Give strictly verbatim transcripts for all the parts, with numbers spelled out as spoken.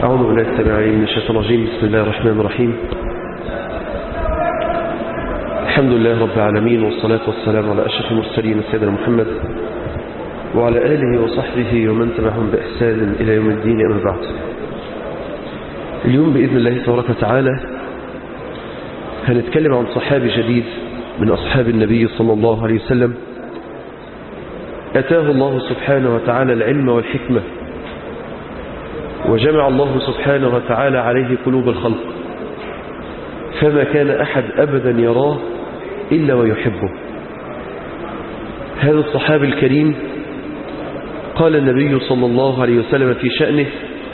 أعوذ بالله السميع العليم من الشيطان الرجيم. بسم الله الرحمن الرحيم. الحمد لله رب العالمين، والصلاة والسلام على أشرف المرسلين سيدنا محمد وعلى آله وصحبه ومن تبعهم بإحسان إلى يوم الدين، أما بعد. اليوم بإذن الله تبارك وتعالى هنتكلم عن صحابي جديد من أصحاب النبي صلى الله عليه وسلم، أتاه الله سبحانه وتعالى العلم والحكمة، وجمع الله سبحانه وتعالى عليه قلوب الخلق، فما كان أحد أبدا يراه إلا ويحبه. هذا الصحابي الكريم قال النبي صلى الله عليه وسلم في شأنه: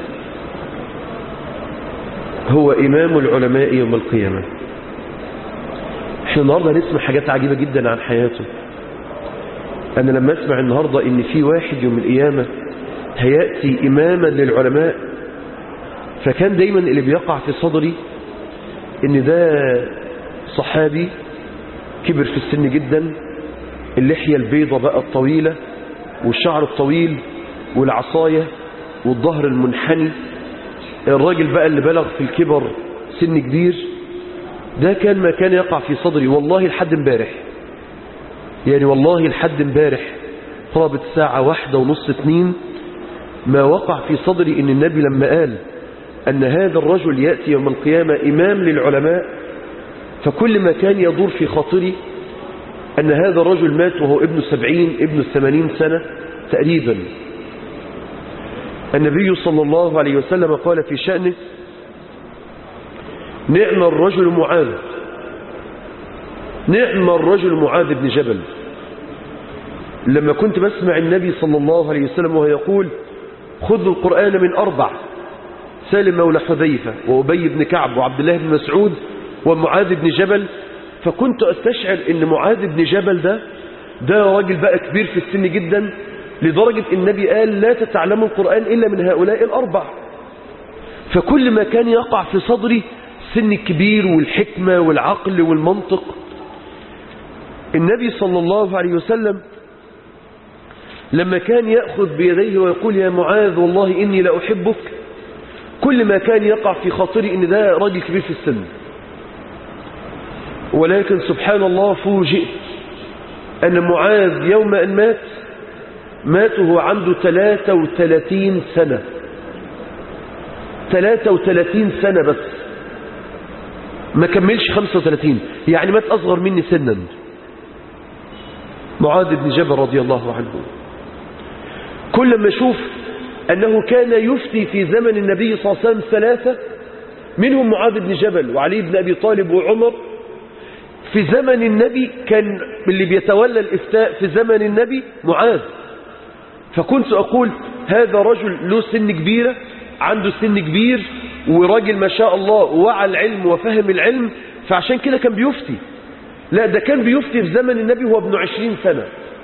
هو إمام العلماء يوم القيامة. احنا النهاردة نسمع حاجات عجيبة جدا عن حياته. أنا لما أسمع النهاردة إن في واحد يوم القيامة هيأتي إماما للعلماء، فكان دايما اللي بيقع في صدري إن ده صحابي كبر في السن جدا، اللحية البيضة بقى الطويلة والشعر الطويل والعصاية والظهر المنحني، الراجل بقى اللي بلغ في الكبر سن كبير. ده كان ما كان يقع في صدري والله لحد امبارح، يعني والله لحد امبارح طابت ساعة واحدة ونص اتنين ما وقع في صدري إن النبي لما قال أن هذا الرجل يأتي يوم القيامة إمام للعلماء، فكل ما كان يدور في خاطري أن هذا الرجل مات وهو ابن سبعين ابن ثمانين سنة تقريبا. النبي صلى الله عليه وسلم قال في شأنه: نعم الرجل معاذ، نعم الرجل معاذ بن جبل. لما كنت بسمع النبي صلى الله عليه وسلم وهو يقول: خذوا القرآن من أربع، سالم مولى حذيفة وأبي بن كعب وعبد الله بن مسعود ومعاذ بن جبل، فكنت أستشعر أن معاذ بن جبل ده ده راجل بقى كبير في السن جدا، لدرجة النبي قال: لا تتعلموا القرآن إلا من هؤلاء الأربع. فكل ما كان يقع في صدري سن الكبير والحكمة والعقل والمنطق. النبي صلى الله عليه وسلم لما كان يأخذ بيديه ويقول: يا معاذ والله إني لأحبك، كل ما كان يقع في خاطري إن ده راجل كبير في السن. ولكن سبحان الله فوجئت أن معاذ يوم أن مات مات وهو عنده ثلاثة وثلاثين سنة، ثلاثة وثلاثين سنة بس، ما كملش خمسة وثلاثين، يعني مات أصغر مني سنا. معاذ بن جبل رضي الله عنه، كل ما أشوف أنه كان يفتي في زمن النبي صلى الله عليه وسلم ثلاثة، منهم معاذ بن جبل وعلي بن أبي طالب وعمر. في زمن النبي كان اللي بيتولى الإفتاء في زمن النبي معاذ. فكنت أقول: هذا رجل له سن كبيرة، عنده سن كبير، وراجل ما شاء الله وعى العلم وفهم العلم، فعشان كده كان بيفتي. لا، ده كان بيفتي في زمن النبي وهو ابن عشرين سنة.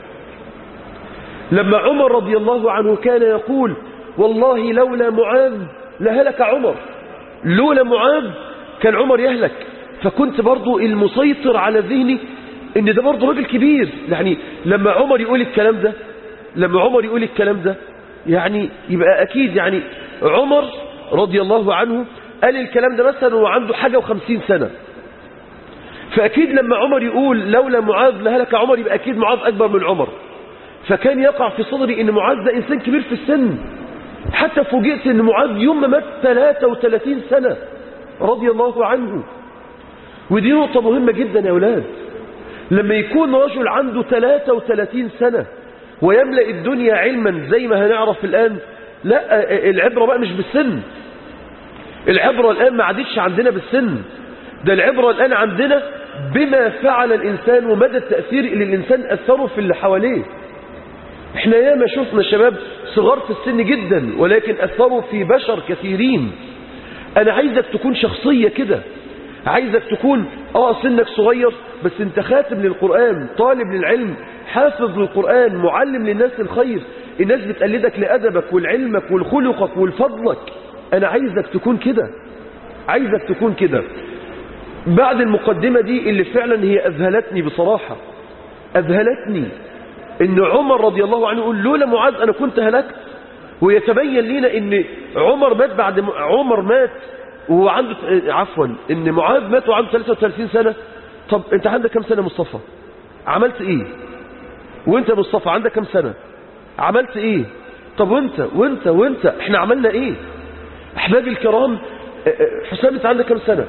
لما عمر رضي الله عنه كان يقول: والله لولا معاذ لهلك عمر، لولا معاذ كان عمر يهلك. فكنت برضو المسيطر على ذهني ان ده برضو راجل كبير، يعني لما عمر يقول الكلام ده لما عمر يقول الكلام ده يعني يبقى اكيد يعني عمر رضي الله عنه قال الكلام ده مثلا وعنده حاجة وخمسين سنة، فاكيد لما عمر يقول لولا معاذ لهلك عمر يبقى اكيد معاذ اكبر من عمر. فكان يقع في صدري ان معاذ ده انسان كبير في السن، حتى فوجئت ان معاذ يوم ما مات ثلاثة وثلاثين سنة رضي الله عنه. ودي نقطة مهمة جدا يا أولاد، لما يكون رجل عنده ثلاثة وثلاثين سنة ويملأ الدنيا علما زي ما هنعرف الآن، لا، العبرة بقى مش بالسن، العبرة الآن ما عادتش عندنا بالسن، ده العبرة الآن عندنا بما فعل الإنسان ومدى التأثير اللي الإنسان أثره في اللي حواليه. احنا ياما شفنا شباب صغار في السن جدا ولكن أثروا في بشر كثيرين. أنا عايزك تكون شخصية كده، عايزك تكون اه سنك صغير بس انت خاتم للقرآن، طالب للعلم، حافظ للقرآن، معلم للناس الخير، الناس بتقلدك لأدبك والعلمك والخلقك والفضلك. أنا عايزك تكون كده، عايزك تكون كده. بعد المقدمة دي اللي فعلا هي أذهلتني بصراحة، أذهلتني إن عمر رضي الله عنه يقول: لولا معاذ أنا كنت هلكت. ويتبين لنا ان عمر مات بعد م... عمر مات وهو عنده عفوا ان معاذ مات وعنده ثلاثة وثلاثين سنة. طب انت عندك كم سنة مصطفى؟ عملت ايه؟ وانت مصطفى عندك كم سنة؟ عملت ايه؟ طب وانت وانت وانت احنا عملنا ايه؟ احبابي الكرام، حسام انت عندك كم سنة؟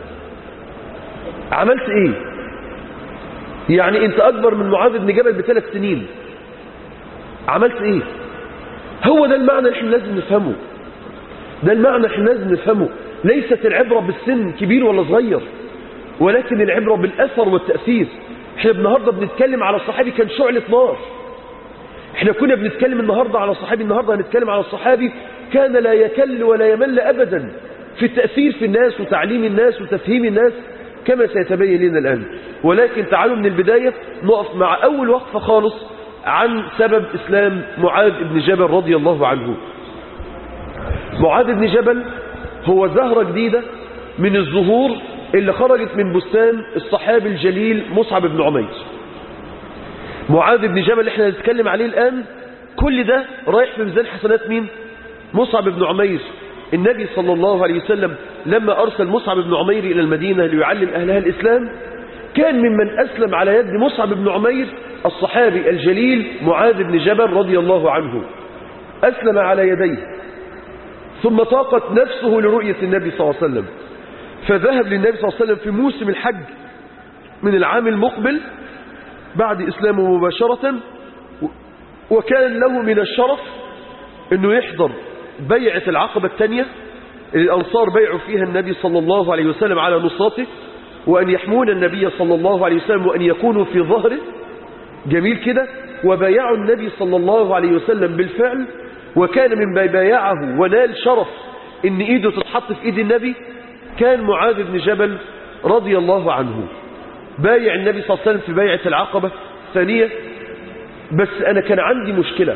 عملت ايه؟ يعني انت اكبر من معاذ بن جبل بثلاث سنين. عملت ايه؟ هو ده المعنى اللي احنا لازم نفهمه. ده المعنى اللي احنا لازم نفهمه. ليست العبرة بالسن كبير ولا صغير، ولكن العبرة بالاثر والتأثير. احنا النهاردة بنتكلم على صحابي كان شعلة نار. احنا كنا بنتكلم النهاردة على صحابي، النهاردة هنتكلم على صحابي كان لا يكل ولا يمل ابدا في التأثير في الناس وتعليم الناس وتفهيم الناس كما سيتبين لنا الآن. ولكن تعالوا من البداية نقف مع أول وقفة خالص عن سبب إسلام معاذ بن جبل رضي الله عنه. معاذ بن جبل هو زهرة جديدة من الزهور اللي خرجت من بستان الصحابي الجليل مصعب بن عمير. معاذ بن جبل احنا نتكلم عليه الآن كل ده رايح في ميزان حسنات مين؟ مصعب بن عمير. النبي صلى الله عليه وسلم لما أرسل مصعب بن عمير إلى المدينة ليعلم أهلها الإسلام كان ممن أسلم على يد مصعب بن عمير الصحابي الجليل معاذ بن جبل رضي الله عنه. أسلم على يديه ثم طاقت نفسه لرؤية النبي صلى الله عليه وسلم، فذهب للنبي صلى الله عليه وسلم في موسم الحج من العام المقبل بعد إسلامه مباشرة، وكان له من الشرف أنه يحضر بيعة العقبة الثانية الأنصار بيعوا فيها النبي صلى الله عليه وسلم على نصرته وأن يحمون النبي صلى الله عليه وسلم وأن يكونوا في ظهره. جميل كده. وبايعوا النبي صلى الله عليه وسلم بالفعل، وكان من بايعه ونال شرف ان ايده تتحط في ايد النبي كان معاذ بن جبل رضي الله عنه. بايع النبي صلى الله عليه وسلم في بيعة العقبة الثانية. بس انا كان عندي مشكلة.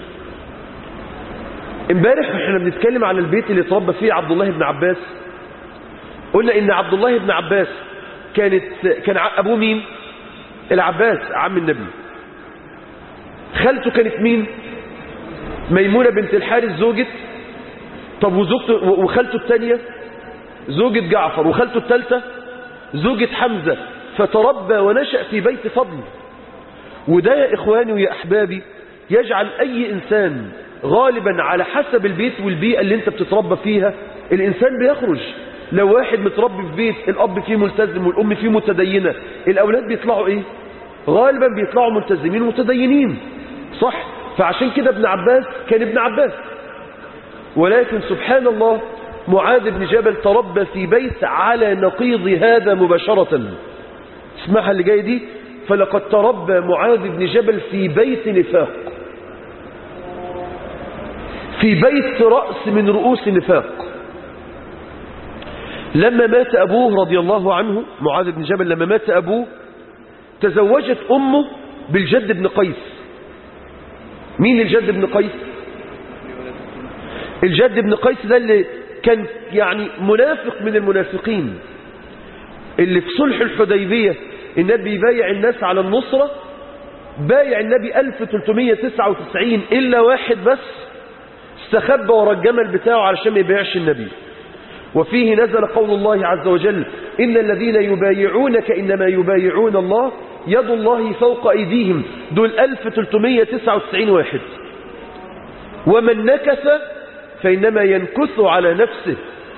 امبارح احنا بنتكلم على البيت اللي اتربى فيه عبد الله بن عباس. قلنا ان عبد الله بن عباس كانت كان ابوه مين؟ العباس عم النبي. خالته كانت مين؟ ميمونة بنت الحارث زوجة. طب وزوجته وخالته الثانية زوجة جعفر، وخالته الثالثة زوجة حمزة. فتربى ونشأ في بيت فضل. وده يا إخواني ويا أحبابي يجعل أي إنسان غالبا على حسب البيت والبيئة اللي انت بتتربى فيها الإنسان بيخرج. لو واحد متربي في بيت الأب فيه ملتزم والأم فيه متدينة، الأولاد بيطلعوا إيه؟ غالبا بيطلعوا ملتزمين متدينين، صح؟ فعشان كده ابن عباس كان ابن عباس. ولكن سبحان الله معاذ بن جبل تربى في بيت على نقيض هذا مباشرة. اسمعها اللي جاي دي. فلقد تربى معاذ بن جبل في بيت نفاق، في بيت رأس من رؤوس النفاق. لما مات أبوه رضي الله عنه معاذ بن جبل، لما مات أبوه تزوجت أمه بالجد بن قيس. مين الجد بن قيس؟ الجد بن قيس ده اللي كان يعني منافق من المنافقين، اللي في صلح الحديبية النبي بايع الناس على النصرة. بايع النبي ألف وثلاثمائة وتسعة وتسعين إلا واحد بس استخبى ورا الجمل بتاعه علشان ما يبايعش النبي. وفيه نزل قول الله عز وجل إن الذين يبايعونك إنما يبايعون الله يد الله فوق أيديهم. دول ألف وثلاثمائة وتسعة وتسعين واحد. ومن نكث فإنما ينكث على نفسه.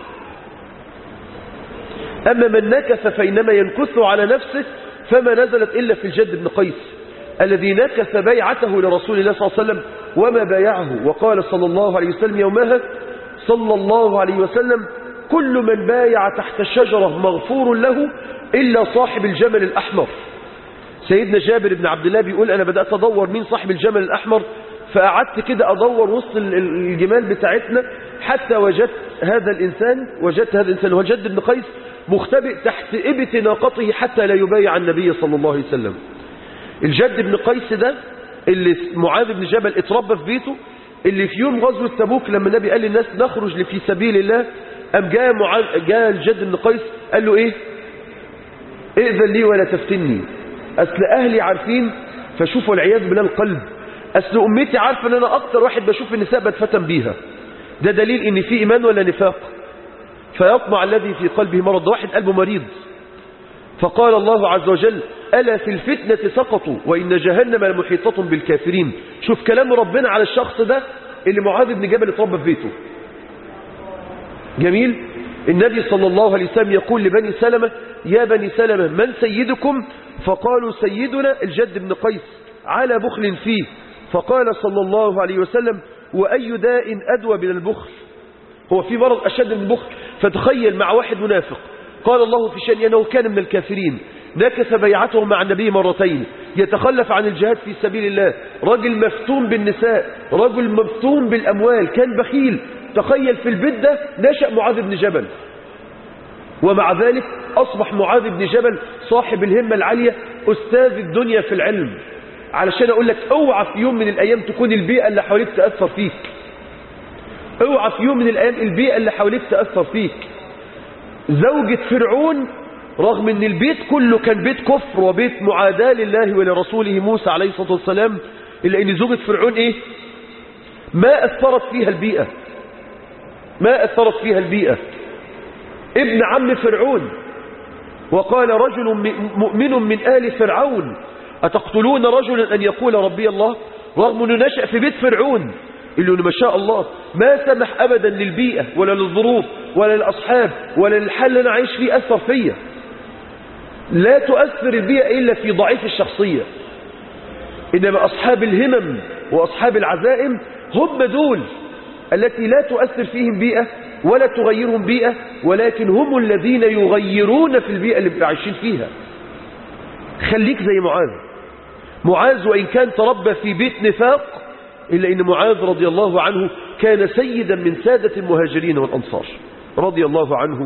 أما من نكث فإنما ينكث على نفسه. فما نزلت إلا في الجد بن قيس الذي نكث بيعته لرسول الله صلى الله عليه وسلم وما بايعه. وقال صلى الله عليه وسلم يومها صلى الله عليه وسلم كل من بايع تحت الشجرة مغفور له إلا صاحب الجمل الأحمر. سيدنا جابر بن عبد الله بيقول أنا بدأت أدور مين صاحب الجمل الأحمر، فقعدت كده أدور وسط الجمال بتاعتنا حتى وجدت هذا الإنسان وجدت هذا الإنسان هو الجد بن قيس مختبئ تحت إبط ناقته حتى لا يبايع النبي صلى الله عليه وسلم. الجد بن قيس ده اللي معاذ بن جبل اتربى في بيته، اللي في يوم غزوة تبوك لما النبي قال للناس نخرج في سبيل الله، أم جاء معاذ جاء الجد بن قيس قال له إيه؟ ائذن لي ولا تفتني. أصل أهلي عارفين، فشوفوا العياذ بالله القلب، أصل أمتي عارفة أن أنا أكتر واحد بشوف النساء بتفتن بيها، ده دليل ان في ايمان ولا نفاق؟ فيطمع الذي في قلبه مرض. واحد قلبه مريض، فقال الله عز وجل ألا في الفتنة سقطوا وإن جهنم لمحيطة بالكافرين. شوف كلام ربنا على الشخص ده اللي معاذ بن جبل اتربى في بيته. جميل. النبي صلى الله عليه وسلم يقول لبني سلمة يا بني سلمة من سيدكم؟ فقالوا سيدنا الجد بن قيس على بخل فيه. فقال صلى الله عليه وسلم وأي داء أدوى من البخل؟ هو في مرض أشد من البخل؟ فتخيل مع واحد منافق قال الله في شأنه أنه كان من الكافرين، نكث بيعته مع النبي مرتين، يتخلف عن الجهاد في سبيل الله، رجل مفتون بالنساء، رجل مفتون بالأموال، كان بخيل. تخيل في البيت ده نشأ معاذ بن جبل، ومع ذلك أصبح معاذ بن جبل صاحب الهمة العالية، أستاذ الدنيا في العلم. علشان أقول لك اوعى في يوم من الأيام تكون البيئة اللي حواليك تأثر فيك، اوعى في يوم من الأيام البيئة اللي حواليك تأثر فيك. زوجة فرعون رغم ان البيت كله كان بيت كفر وبيت معاداة لله ولرسوله موسى عليه الصلاة والسلام، إلا ان زوجة فرعون ايه؟ ما أثرت فيها البيئة، ما أثرت فيها البيئة. ابن عم فرعون، وقال رجل مؤمن من آل فرعون أتقتلون رجلا أن يقول ربي الله؟ رغم أنه نشأ في بيت فرعون، إلا أنه ما شاء الله ما سمح أبدا للبيئة ولا للظروف ولا للأصحاب ولا للحل اللي أنا عايش فيه أثر فيا. لا تؤثر البيئة إلا في ضعيف الشخصية، إنما أصحاب الهمم وأصحاب العزائم هم دول التي لا تؤثر فيهم بيئة ولا تغيرهم بيئة، ولكن هم الذين يغيرون في البيئة اللي عايشين فيها. خليك زي معاذ. معاذ وإن كان تربى في بيت نفاق، إلا إن معاذ رضي الله عنه كان سيدا من سادة المهاجرين والأنصار رضي الله عنه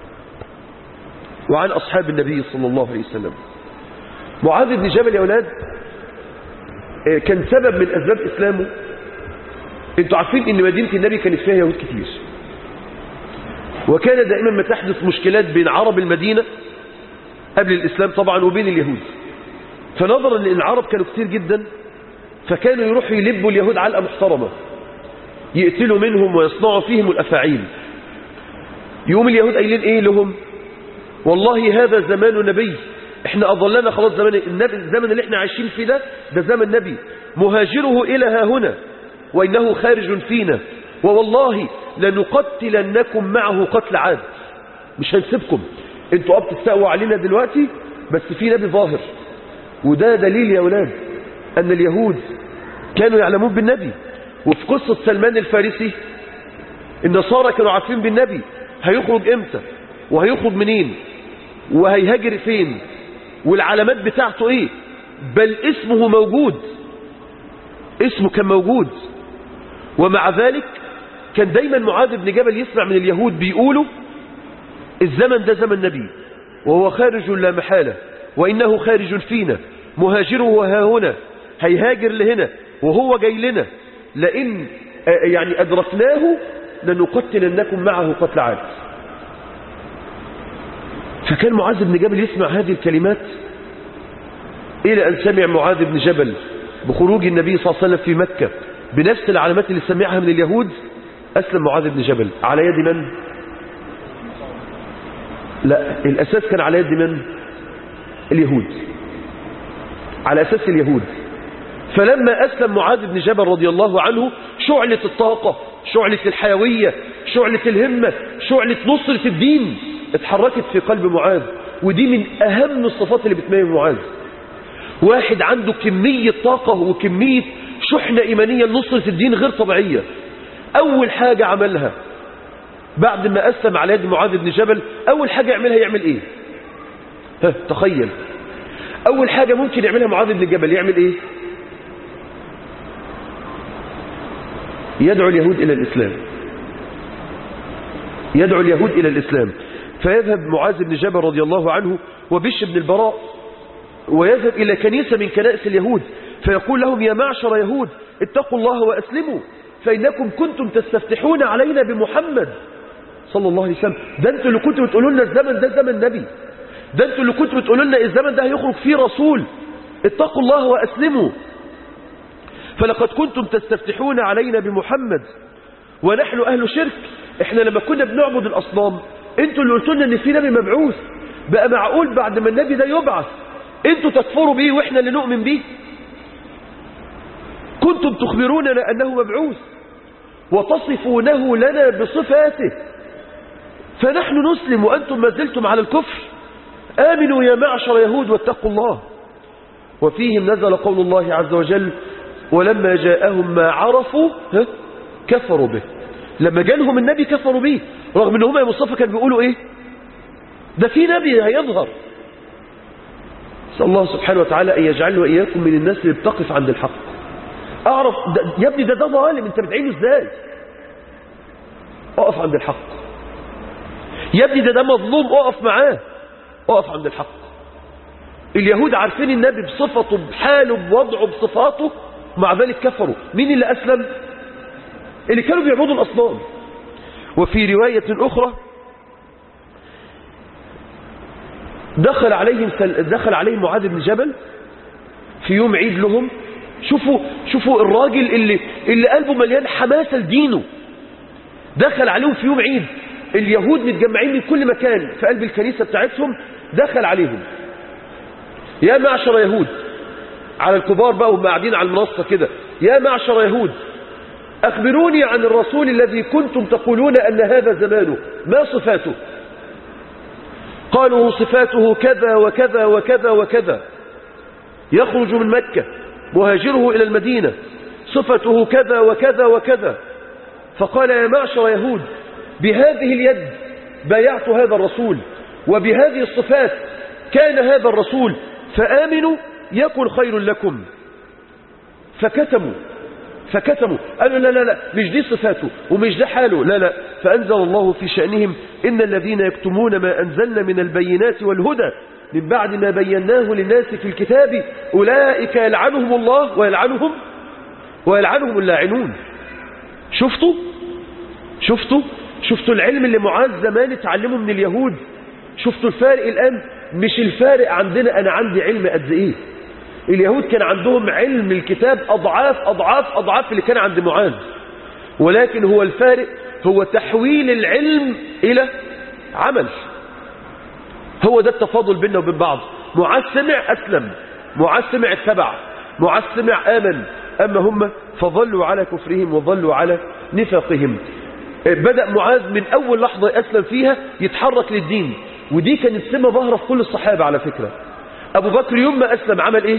وعن أصحاب النبي صلى الله عليه وسلم. معاذ بن جبل يا أولاد كان سبب من أسباب إسلامه. انتوا عارفين ان مدينة النبي كانت فيها يهود كتير، وكان دائما ما تحدث مشكلات بين عرب المدينة قبل الإسلام طبعا وبين اليهود. فنظرا لأن العرب كانوا كتير جدا، فكانوا يروحوا يلبوا اليهود علقة محترمة، يقتلوا منهم ويصنعوا فيهم الأفاعيل. يوم اليهود قايلين ايه لهم؟ والله هذا زمان نبي، احنا اضلنا خلاص زمان النبي، الزمن اللي احنا عايشين فيه ده ده زمن نبي، مهاجره الى ها هنا وانه خارج فينا، ووالله لنقتلنكم معه قتل عاد. مش هنسيبكم، انتوا اب تستقوا علينا دلوقتي بس في نبي ظاهر. وده دليل يا اولاد ان اليهود كانوا يعلمون بالنبي. وفي قصة سلمان الفارسي النصارى كانوا عارفين بالنبي هيخرج امتى وهيخرج منين وهيهاجر فين والعلامات بتاعته ايه، بل اسمه موجود، اسمه كان موجود. ومع ذلك كان دايما معاذ بن جبل يسمع من اليهود بيقولوا الزمن ده زمن نبي وهو خارج لا محالة، وإنه خارج فينا، مهاجره ها هنا، هيهاجر لهنا وهو جاي لنا، لئن يعني أدركناه لنقتلنكم معه قتل عاد. فكان معاذ بن جبل يسمع هذه الكلمات إلى أن سمع معاذ بن جبل بخروج النبي صلى الله عليه وسلم في مكة بنفس العلامات اللي سمعها من اليهود. أسلم معاذ بن جبل على يد من؟ لا، الأساس كان على يد من؟ اليهود، على أساس اليهود. فلما أسلم معاذ بن جبل رضي الله عنه شعلة الطاقة، شعلة الحيوية، شعلة الهمة، شعلة نصرة الدين اتحركت في قلب معاذ. ودي من أهم الصفات اللي بتميز معاذ. واحد عنده كمية طاقة وكمية شحنة إيمانية لنصرة الدين غير طبيعية. أول حاجة عملها بعد ما أسلم على يد معاذ بن جبل، أول حاجة يعملها يعمل إيه؟ ها تخيل، أول حاجة ممكن يعملها معاذ بن جبل يعمل إيه؟ يدعو اليهود إلى الإسلام، يدعو اليهود إلى الإسلام. فيذهب معاذ بن جبل رضي الله عنه وبش بن البراء ويذهب إلى كنيسة من كنائس اليهود فيقول لهم يا معشر يهود اتقوا الله وأسلموا فإنكم كنتم تستفتحون علينا بمحمد صلى الله عليه وسلم. ده انتوا اللي كنتوا بتقولوا لنا الزمن ده زمن نبي، ده انتوا اللي كنتوا بتقولوا لنا الزمن ده هيخرج فيه رسول، اتقوا الله وأسلموا. فلقد كنتم تستفتحون علينا بمحمد ونحن أهل شرك. احنا لما كنا بنعبد الأصنام انتوا اللي قلتوا لنا ان في نبي مبعوث، بقى معقول بعد ما النبي ده يبعث انتوا تكفروا بيه واحنا اللي نؤمن بيه؟ كنتم تخبروننا أنه مبعوث وتصفونه لنا بصفاته، فنحن نسلم وأنتم ما زلتم على الكفر. آمنوا يا معشر يهود واتقوا الله. وفيهم نزل قول الله عز وجل ولما جاءهم ما عرفوا كفروا به. لما جالهم النبي كفروا به، رغم ان هم يا مصطفى كانوا بيقولوا ايه؟ ده في نبي هيظهر. نسأل الله سبحانه وتعالى أن يجعلنا وإياكم من الناس اللي بتقف عند الحق. أعرف ده يا ابني ده ده ظالم، أنت بتعينه إزاي؟ أقف عند الحق. يا ابني ده ده مظلوم، أقف معاه، أقف عند الحق. اليهود عارفين النبي بصفته بحاله بوضعه بصفاته، مع ذلك كفروا. مين اللي أسلم؟ اللي كانوا بيعبدوا الأصنام. وفي رواية أخرى دخل عليهم دخل عليهم معاذ بن جبل في يوم عيد لهم. شوفوا شوفوا الراجل اللي اللي قلبه مليان حماسة لدينه، دخل عليهم في يوم عيد، اليهود متجمعين من كل مكان في قلب الكنيسة بتاعتهم، دخل عليهم يا معشر يهود، على الكبار بقى وهم قاعدين على المنصة كده، يا معشر يهود أخبروني عن الرسول الذي كنتم تقولون أن هذا زمانه، ما صفاته؟ قالوا صفاته كذا وكذا وكذا وكذا، يخرج من مكة مهاجره إلى المدينة، صفته كذا وكذا وكذا. فقال يا معشر يهود بهذه اليد بايعت هذا الرسول وبهذه الصفات كان هذا الرسول، فآمنوا يكن خير لكم. فكتموا فكتموا قالوا لا لا لا مش دي صفاته ومش ده حاله، لا لا. فأنزل الله في شأنهم إن الذين يكتمون ما أنزلنا من البينات والهدى من بعد ما بيناه للناس في الكتاب أولئك يلعنهم الله ويلعنهم ويلعنهم اللاعنون. شفتوا شفتوا شفتوا العلم اللي معاذ زمان اتعلمه من اليهود؟ شفتوا الفارق الآن؟ مش الفارق عندنا أنا عندي علم قد إيه، اليهود كان عندهم علم الكتاب أضعاف أضعاف أضعاف اللي كان عند معاذ، ولكن هو الفارق هو تحويل العلم إلى عمل. هو ده التفاضل بيننا وبين بعض. معاذ سمع أسلم، معاذ سمع اتبع، معاذ سمع آمن، أما هم فظلوا على كفرهم وظلوا على نفاقهم. بدأ معاذ من أول لحظة أسلم فيها يتحرك للدين، ودي كانت سمة ظاهرة في كل الصحابة على فكرة. أبو بكر يوم ما أسلم عمل إيه؟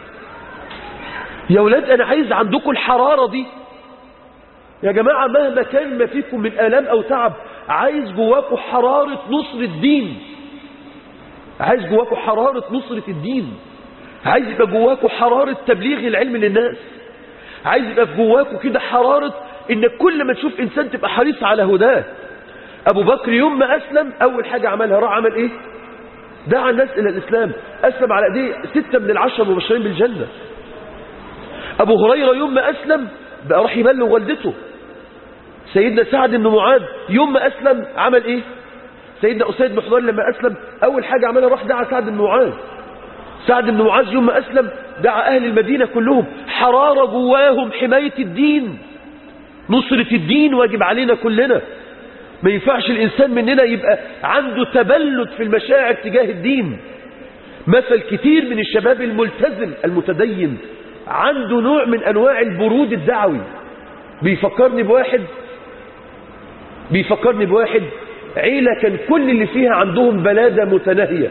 يا ولاد أنا عايز عندكم الحرارة دي يا جماعة، مهما كان ما فيكم من آلام أو تعب، عايز جواكم حرارة نصر الدين، عايز جواكم حرارة نصرة الدين، عايز يبقى جواكم حرارة تبليغ العلم للناس، عايز يبقى في جواكم كده حرارة إن كل ما تشوف إنسان تبقى حريص على هداه. أبو بكر يوم ما أسلم أول حاجة عملها راح عمل إيه؟ دعا الناس إلى الإسلام، أسلم على أيديه ستة من العشرة المبشرين بالجنة. أبو هريرة يوم ما أسلم بقى راح يبلغ والدته. سيدنا سعد بن معاذ يوم ما أسلم عمل إيه؟ سيدنا أسيد بن حضير لما أسلم أول حاجة عملها راح دعا سعد بن معاذ. سعد بن معاذ يوم ما أسلم دعا أهل المدينة كلهم، حرارة جواهم حماية الدين، نصرة الدين واجب علينا كلنا. ما ينفعش الإنسان مننا يبقى عنده تبلد في المشاعر تجاه الدين. مثل كتير من الشباب الملتزم المتدين عنده نوع من أنواع البرود الدعوي. بيفكرني بواحد بيفكرني بواحد عيلة كان كل اللي فيها عندهم بلادة متناهية،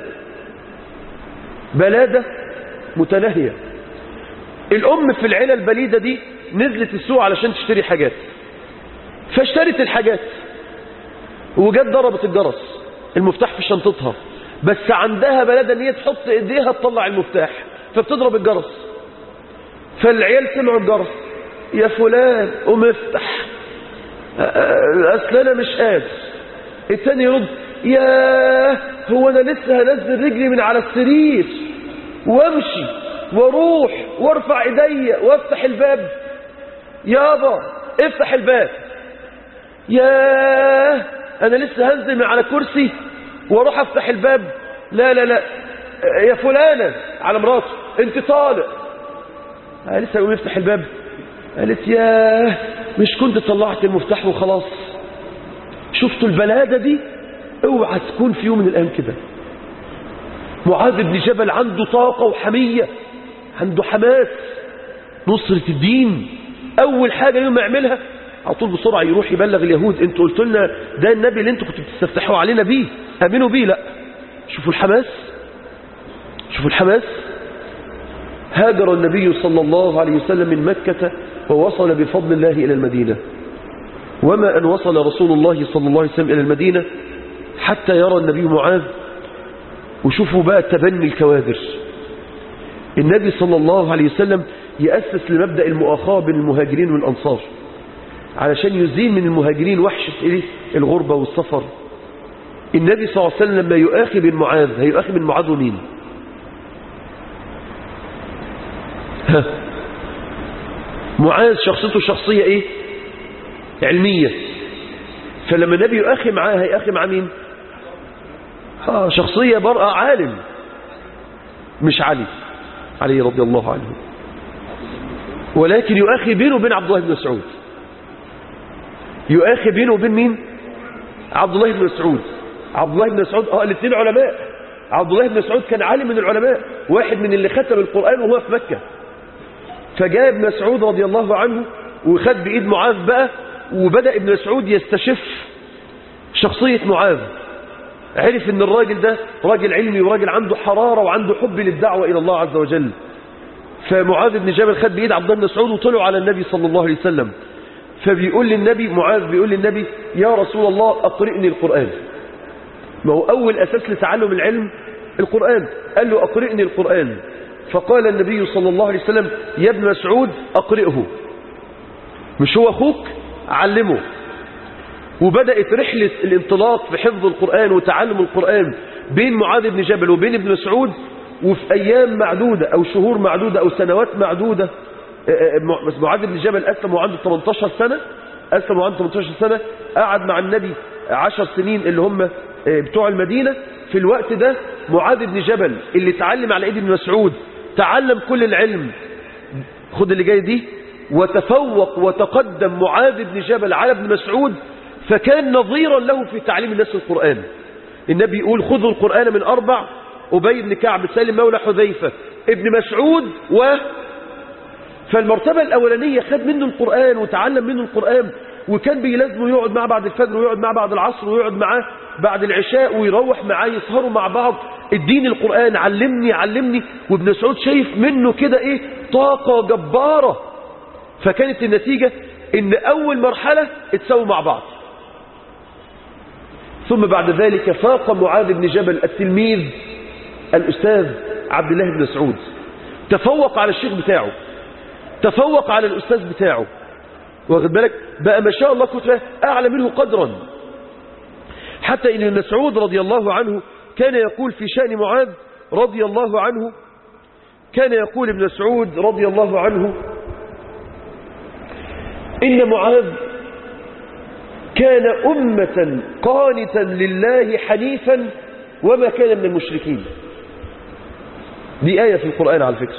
بلادة متناهية. الأم في العيلة البليدة دي نزلت السوق علشان تشتري حاجات، فاشترت الحاجات وجت ضربت الجرس، المفتاح في شنطتها، بس عندها بلادة ان هي تحط ايديها تطلع المفتاح، فبتضرب الجرس. فالعيال سمعوا الجرس، يا فلان قوم افتح، اصل انا مش قادر. التاني يرد، ياه هو انا لسه هنزل رجلي من على السرير وامشي واروح وارفع ايديا وافتح الباب؟ يابا افتح الباب. ياه انا لسه هنزل من على كرسي واروح افتح الباب؟ لا لا لا يا فلانة على مراته انت طالق. لسه يقوم يفتح الباب. قالت ياه مش كنت طلعت المفتاح وخلاص؟ شفتوا البلادة دي؟ اوعى تكون في يوم من الأيام كده. معاذ بن جبل عنده طاقة وحمية، عنده حماس نصرة الدين. أول حاجة يوم يعملها على طول بسرعة يروح يبلغ اليهود، انتوا قلتوا لنا ده النبي اللي انتوا كنتوا بتستفتحوا علينا بيه، امنوا بيه. لا، شوفوا الحماس، شوفوا الحماس. هاجر النبي صلى الله عليه وسلم من مكة ووصل بفضل الله إلى المدينة، وما أن وصل رسول الله صلى الله عليه وسلم إلى المدينة حتى يرى النبي معاذ. وشوفوا بقى تبني الكوادر. النبي صلى الله عليه وسلم يأسس لمبدأ المؤاخاة بين المهاجرين والأنصار علشان يزيل من المهاجرين وحشة إيه؟ الغربة والسفر. النبي صلى الله عليه وسلم لما يؤاخي بن معاذ هيؤاخي بن معاذ ومين؟ ها. معاذ شخصيته شخصية ايه؟ علمية. فلما النبي يؤاخي معاه هيؤاخي مع مين؟ اه شخصية برأة عالم، مش علي علي رضي الله عنه، ولكن يؤاخي بينه وبين عبد الله بن مسعود. يؤاخي بينه وبين مين؟ عبد الله بن مسعود. عبد الله بن مسعود اه الاثنين علماء. عبد الله بن مسعود كان عالم من العلماء، واحد من اللي ختم القرآن وهو في مكة. فجاء ابن مسعود رضي الله عنه وخد بإيد معاذ بقى، وبدأ ابن مسعود يستشف شخصية معاذ. عرف ان الراجل ده راجل علمي وراجل عنده حرارة وعنده حب للدعوة إلى الله عز وجل. فمعاذ بن جبل خد بإيد عبد الله بن مسعود وطلعوا على النبي صلى الله عليه وسلم. فبيقول للنبي معاذ بيقول للنبي يا رسول الله أقرئني القرآن. ما هو أول أساس لتعلم العلم القرآن. قال له أقرئني القرآن. فقال النبي صلى الله عليه وسلم يا ابن مسعود أقرئه، مش هو أخوك؟ علمه. وبدأت رحلة الانطلاق في حفظ القرآن وتعلم القرآن بين معاذ بن جبل وبين ابن مسعود. وفي أيام معدودة أو شهور معدودة أو سنوات معدودة معاذ بن جبل أسلم وعنده ثمانية عشر سنة. أسلم وعنده ثمانية عشر سنة، قعد مع النبي عشر سنين اللي هم بتوع المدينة. في الوقت ده معاذ بن جبل اللي تعلم على ايد ابن مسعود تعلم كل العلم. خد اللي جاي دي. وتفوق وتقدم معاذ بن جبل على ابن مسعود، فكان نظيرا له في تعليم الناس القرآن. النبي يقول خذوا القرآن من أربع: أبي بن كعب، سالم مولى حذيفة، ابن مسعود و فالمرتبة الأولانية خد منه القرآن وتعلم منه القرآن، وكان بيلازمه يقعد معه بعد الفجر ويقعد معه بعد العصر ويقعد معاه بعد العشاء ويروح معاه يسهروا مع بعض. الدين القرآن علمني علمني. وابن مسعود شايف منه كده ايه؟ طاقة جبارة. فكانت النتيجة ان اول مرحلة اتساووا مع بعض. ثم بعد ذلك فاق معاذ بن جبل التلميذ الأستاذ عبد الله بن مسعود، تفوق على الشيخ بتاعه، تفوق على الأستاذ بتاعه. واخد بالك بقى ما شاء الله كنت أعلى منه قدرا. حتى إن ابن مسعود رضي الله عنه كان يقول في شأن معاذ رضي الله عنه، كان يقول ابن مسعود رضي الله عنه إن معاذ كان أمة قانتا لله حنيفا وما كان من المشركين. دي آية في القرآن على فكرة.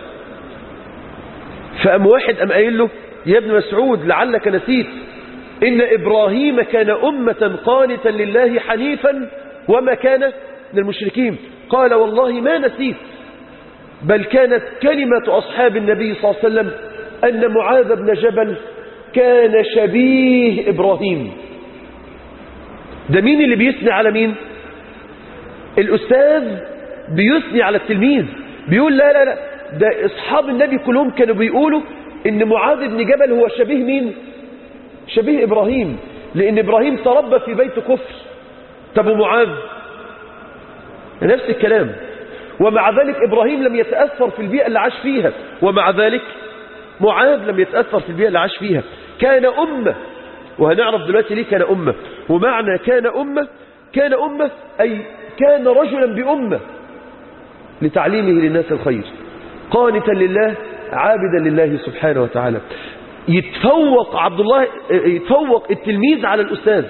فأم واحد أم قايل له يا ابن مسعود لعلك نسيت إن إبراهيم كان أمة قانتا لله حنيفا وما كان من المشركين. قال والله ما نسيت، بل كانت كلمة أصحاب النبي صلى الله عليه وسلم أن معاذ بن جبل كان شبيه إبراهيم. ده مين اللي بيثني على مين؟ الأستاذ بيثني على التلميذ، بيقول لا لا لا ده أصحاب النبي كلهم كانوا بيقولوا إن معاذ بن جبل هو شبيه مين؟ شبيه إبراهيم، لأن إبراهيم تربى في بيت كفر. طب ومعاذ نفس الكلام. ومع ذلك إبراهيم لم يتأثر في البيئة اللي عاش فيها، ومع ذلك معاذ لم يتأثر في البيئة اللي عاش فيها. كان أمة، وهنعرف دلوقتي ليه كان أمة. ومعنى كان أمة، كان أمة أي كان رجلا بأمة لتعليمه للناس الخير، قانتا لله عابدا لله سبحانه وتعالى. يتفوق عبد الله، يتفوق التلميذ على الأستاذ،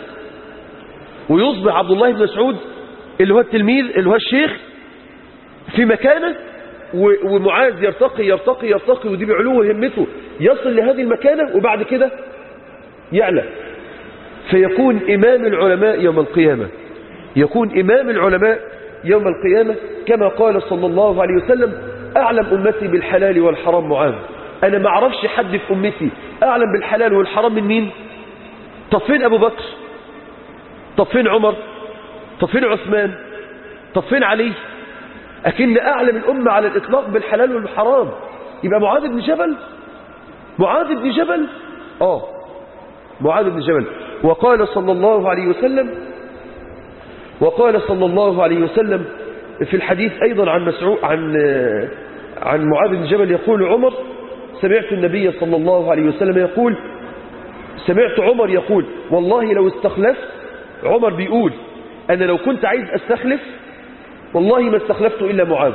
ويصبح عبد الله بن مسعود اللي هو التلميذ اللي هو الشيخ في مكانه ومعاذ يرتقي يرتقي يرتقي ودي بعلو همته يصل لهذه المكانة وبعد كده يعلى فيكون إمام العلماء يوم القيامة يكون إمام العلماء يوم القيامة كما قال صلى الله عليه وسلم أعلم أمتي بالحلال والحرام معاذ. أنا ما أعرفش حد في أمتي أعلم بالحلال والحرام من مين؟ طب فين أبو بكر؟ طب فين عمر؟ طب فين عثمان؟ طب فين علي؟ أكن أعلم الأمة على الإطلاق بالحلال والحرام يبقى معاذ بن جبل. معاذ بن جبل آه معاذ بن جبل. وقال صلى الله عليه وسلم وقال صلى الله عليه وسلم في الحديث أيضا عن مسعود عن عن معاذ بن جبل يقول عمر سمعت النبي صلى الله عليه وسلم يقول سمعت عمر يقول والله لو استخلفت عمر بيقول أنا لو كنت عايز أستخلف والله ما استخلفت إلا معاذ.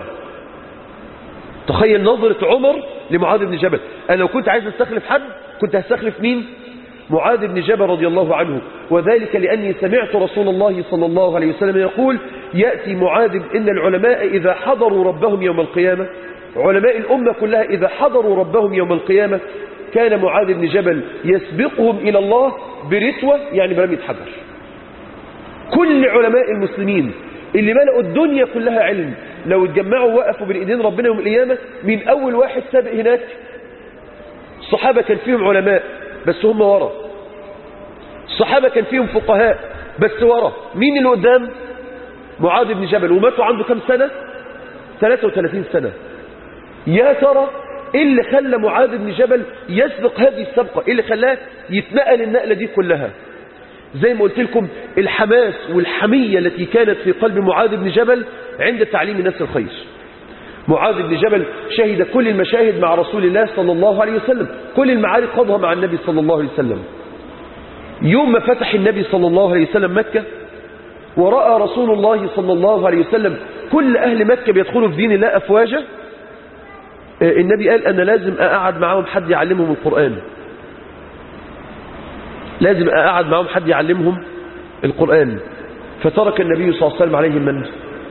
تخيل نظرة عمر لمعاذ بن جبل أنا لو كنت عايز أستخلف حد كنت هستخلف مين؟ معاذ بن جبل رضي الله عنه. وذلك لأني سمعت رسول الله صلى الله عليه وسلم يقول يأتي معاذ إن العلماء إذا حضروا ربهم يوم القيامة علماء الأمة كلها إذا حضروا ربهم يوم القيامة كان معاذ بن جبل يسبقهم إلى الله برتوة يعني برمية حجر. كل علماء المسلمين اللي ملأوا الدنيا كلها علم لو اتجمعوا وقفوا بين ايدين ربنا يوم القيامة من أول واحد سابق هناك. الصحابة كان فيهم علماء بس هم ورا. الصحابة كان فيهم فقهاء بس ورا. مين اللي قدام؟ معاذ بن جبل. وماتوا عنده كم سنة؟ ثلاثة وثلاثين سنة. يا ترى ايه اللي خلى معاذ بن جبل يسبق هذه السبقة؟ ايه اللي خلاه يتنقل النقلة دي كلها؟ زي ما قلت لكم الحماس والحمية التي كانت في قلب معاذ بن جبل عند تعليم الناس الخير. معاذ بن جبل شهد كل المشاهد مع رسول الله صلى الله عليه وسلم كل المعارك قضها مع النبي صلى الله عليه وسلم. يوم ما فتح النبي صلى الله عليه وسلم مكة ورأى رسول الله صلى الله عليه وسلم كل أهل مكة بيدخلوا في دين الله أفواجا النبي قال أنا لازم أقعد معهم حد يعلمهم القرآن. لازم أقعد معهم حد يعلمهم القرآن. فترك النبي صلى الله عليه وسلم عليهم من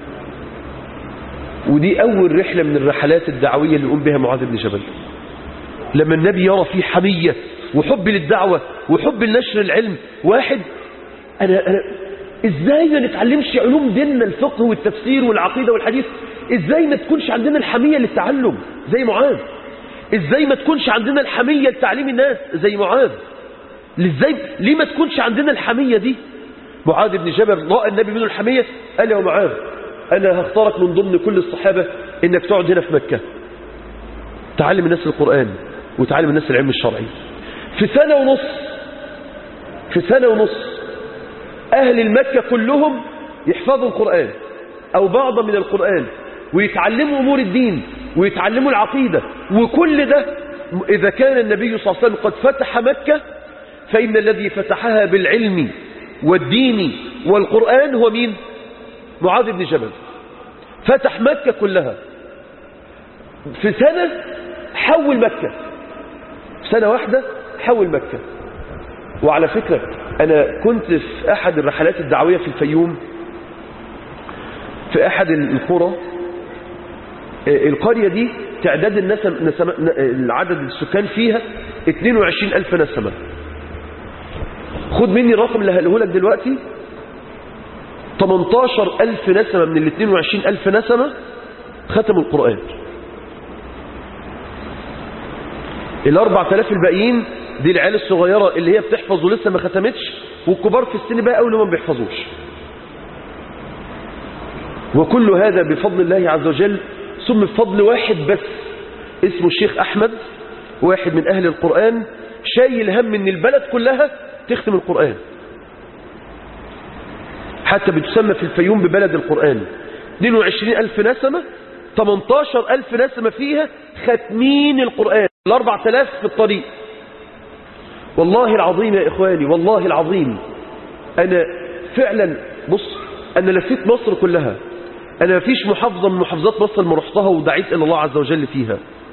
ودي أول رحلة من الرحلات الدعوية اللي يقوم بها معاذ بن جبل. لما النبي يرى فيه حمية وحب للدعوة وحب لنشر العلم. واحد أنا, أنا إزاي ما نتعلمش علوم ديننا الفقه والتفسير والعقيدة والحديث؟ إزاي ما تكونش عندنا الحمية للتعلم زي معاذ؟ إزاي ما تكونش عندنا الحمية لتعليم الناس زي معاذ؟ إزاي ليه ما تكونش عندنا الحمية دي؟ معاذ بن جبل رأى النبي منه الحمية قال يا معاذ أنا هختارك من ضمن كل الصحابة إنك تقعد هنا في مكة تعلم الناس القرآن وتعلم الناس العلم الشرعي. في سنة ونص في سنة ونص أهل المكة كلهم يحفظوا القرآن أو بعضا من القرآن ويتعلموا أمور الدين ويتعلموا العقيدة. وكل ده إذا كان النبي صلى الله عليه وسلم قد فتح مكة فإن الذي فتحها بالعلم والدين والقرآن هو مين؟ معاذ بن جبل. فتح مكة كلها في سنة. حول مكة في سنة واحدة حول مكة. وعلى فكرة أنا كنت في أحد الرحلات الدعوية في الفيوم في أحد القرى. القرية دي تعداد النسم نسم العدد السكان فيها اثنين وعشرين ألف نسمة. خد مني الرقم اللي هقوله لك دلوقتي ثمانية عشر ألف نسمة من ال اثنين وعشرين ألف نسمة ختموا القرآن. ال أربعة آلاف الباقيين دي العيال الصغيرة اللي هي بتحفظ ولسه ما ختمتش والكبار في السن بقى أول ما بيحفظوش. وكل هذا بفضل الله عز وجل ثم بفضل واحد بس اسمه الشيخ أحمد واحد من أهل القرآن شايل هم ان البلد كلها تختم القرآن. حتى بتسمى في الفيوم ببلد القرآن. اثنين وعشرين ألف نسمة ثمانية عشر ألف نسمة فيها ختمين القرآن. الأربعة آلاف في الطريق. والله العظيم يا إخواني والله العظيم أنا فعلا بص أنا لفيت مصر كلها. أنا ما فيش محافظة من محافظات مصر ما رحتها ودعيت إلى الله عز وجل فيها.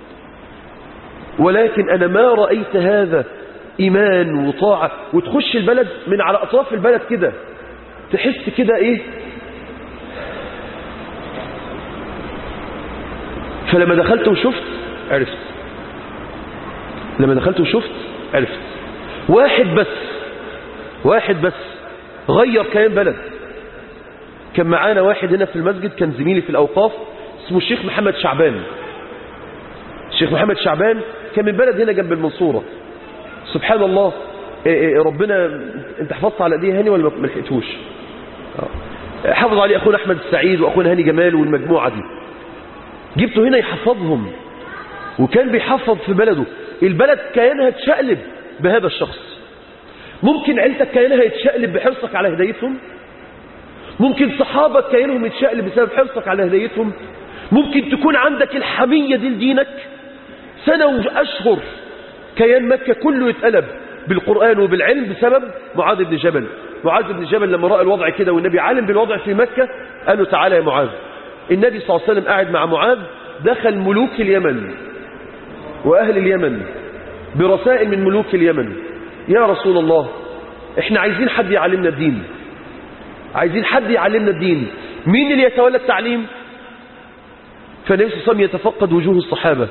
ولكن أنا ما رأيت هذا إيمان وطاعة. وتخش البلد من على أطراف البلد كده تحس كده إيه فلما دخلت وشفت عرفت، لما دخلت وشفت عرفت. واحد بس واحد بس غير كيان بلد. كان معانا واحد هنا في المسجد، كان زميلي في الأوقاف، اسمه الشيخ محمد شعبان. الشيخ محمد شعبان كان من بلد هنا جنب المنصورة. سبحان الله، ربنا، انت حفظت على ايديه هاني ولا ما لحقتوش؟ حافظ عليه اخونا احمد السعيد واخونا هاني جمال والمجموعة دي. جبته هنا يحفظهم، وكان بيحفظ في بلده. البلد كيانها تشقلب بهذا الشخص. ممكن عيلتك كيانها يتشقلب بحرصك على هدايتهم، ممكن صحابك كيانهم يتشقلب بسبب حرصك على هدايتهم، ممكن تكون عندك الحمية دي لدينك. سنة وأشهر كيان مكة كله يتقلب بالقرآن وبالعلم بسبب معاذ بن جبل. معاذ بن جبل لما رأى الوضع كده والنبي عالم بالوضع في مكة، قال له تعالى يا معاذ. النبي صلى الله عليه وسلم قاعد مع معاذ، دخل ملوك اليمن وأهل اليمن برسائل من ملوك اليمن: يا رسول الله، احنا عايزين حد يعلمنا الدين، عايزين حد يعلمنا الدين، مين اللي يتولى التعليم؟ فالنبي صلى الله عليه وسلم يتفقد وجوه الصحابة: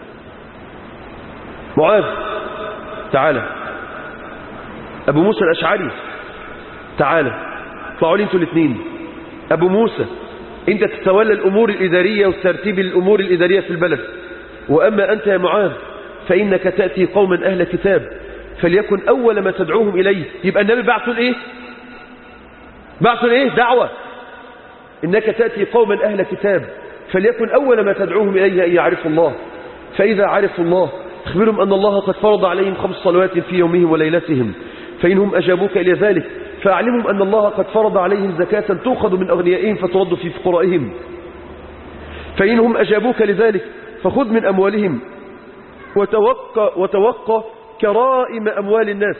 معاذ تعالى، أبو موسى الأشعري تعالى، اطلعوا لي انتوا الاثنين. أبو موسى، انت تتولى الأمور الإدارية وترتيب الأمور الإدارية في البلد، وأما أنت يا معاذ فإنك تأتي قوما أهل كتاب فليكن أول ما تدعوهم إليه. يبقى النبي بعثوا الإيه؟ بعثوا الإيه؟ دعوة. إنك تأتي قوما أهل كتاب فليكن أول ما تدعوهم إليه أن يعرفوا الله، فإذا عرفوا الله اخبرهم أن الله قد فرض عليهم خمس صلوات في يومهم وليلتهم، فإنهم أجابوك إلى ذلك فأعلمهم أن الله قد فرض عليهم زكاة تؤخذ من أغنيائهم فترد في فقرائهم، فإنهم أجابوك لذلك فخذ من أموالهم وتوقى, وتوقى كرائم أموال الناس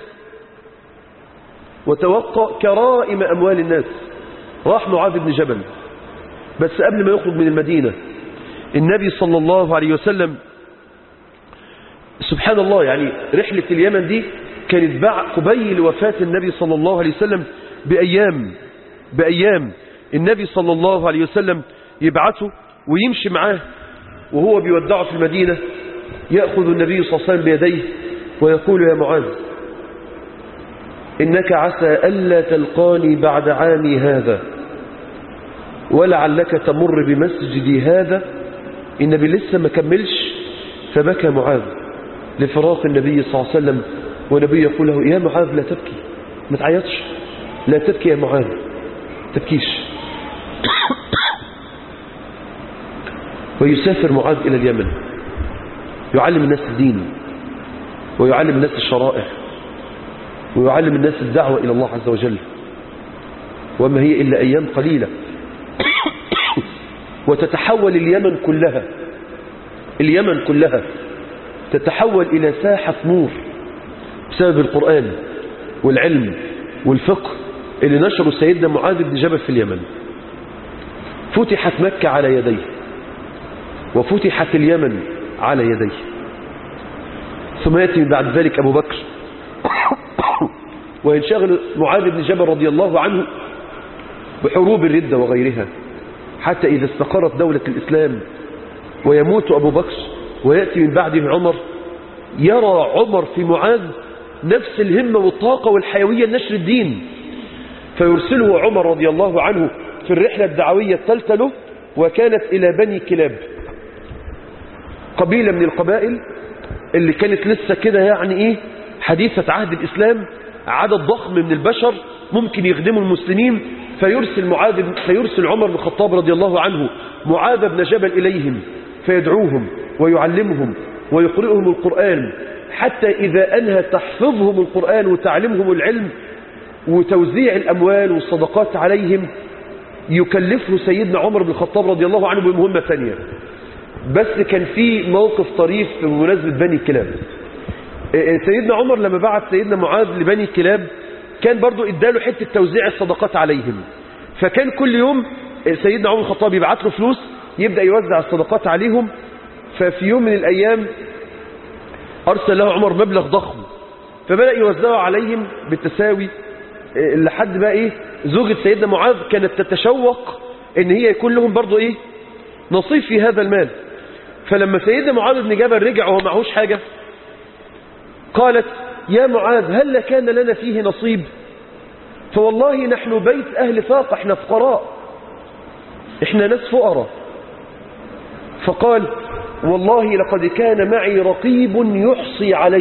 وتوقى كرائم أموال الناس. راح معاذ بن جبل، بس قبل ما يخرج من المدينة النبي صلى الله عليه وسلم، سبحان الله، يعني رحلة اليمن دي كانت قبيل وفاة النبي صلى الله عليه وسلم بأيام بأيام النبي صلى الله عليه وسلم يبعثه ويمشي معاه، وهو بيودعه في المدينة يأخذ النبي صلى الله عليه وسلم بيديه ويقول: يا معاذ، إنك عسى ألا تلقاني بعد عامي هذا ولعلك تمر بمسجدي هذا. النبي لسه ما كملش فبكى معاذ لفراق النبي صلى الله عليه وسلم، والنبي يقول له: يا معاذ لا تبكي، ما تعيطش، لا تبكي يا معاذ، تبكيش. ويسافر معاذ إلى اليمن يعلم الناس الدين ويعلم الناس الشرائع ويعلم الناس الدعوة إلى الله عز وجل. وما هي إلا أيام قليلة وتتحول اليمن كلها اليمن كلها تتحول إلى ساحة نور بسبب القرآن والعلم والفقه اللي نشره سيدنا معاذ بن جبل في اليمن. فتحت مكة على يديه وفتحت اليمن على يديه. ثم يأتي بعد ذلك أبو بكر وينشغل معاذ بن جبل رضي الله عنه بحروب الردة وغيرها، حتى إذا استقرت دولة الإسلام ويموت أبو بكر ويأتي من بعده عمر. يرى عمر في معاذ نفس الهمة والطاقة والحيوية لنشر الدين، فيرسله عمر رضي الله عنه في الرحلة الدعوية الثالثة له، وكانت إلى بني كلاب، قبيلة من القبائل اللي كانت لسه كده يعني إيه حديثة عهد الإسلام، عدد ضخم من البشر ممكن يخدموا المسلمين. فيرسل معاذ فيرسل عمر بن الخطاب رضي الله عنه معاذ بن جبل إليهم فيدعوهم ويعلمهم ويقرئهم القرآن، حتى إذا أنهى تحفظهم القرآن وتعلمهم العلم وتوزيع الأموال والصدقات عليهم، يكلفه سيدنا عمر بن الخطاب رضي الله عنه بمهمة ثانية. بس كان في موقف طريف بمناسبة بني كلاب. سيدنا عمر لما بعت سيدنا معاذ لبني كلاب كان برضو اداله حتة توزيع الصدقات عليهم، فكان كل يوم سيدنا عمر الخطاب يبعت له فلوس يبدأ يوزع الصدقات عليهم. ففي يوم من الأيام أرسل له عمر مبلغ ضخم فبدأ يوزعه عليهم بالتساوي، لحد بقى إيه زوجة سيدنا معاذ كانت تتشوق إن هي يكون لهم برضو إيه نصيب في هذا المال. فلما سيدنا معاذ بن جبل رجع وهو معهوش حاجة قالت يا معاذ هل كان لنا فيه نصيب؟ فوالله نحن بيت أهل فاقة، احنا فقراء، احنا ناس فقراء. فقال والله لقد كان معي رقيب يحصي علي،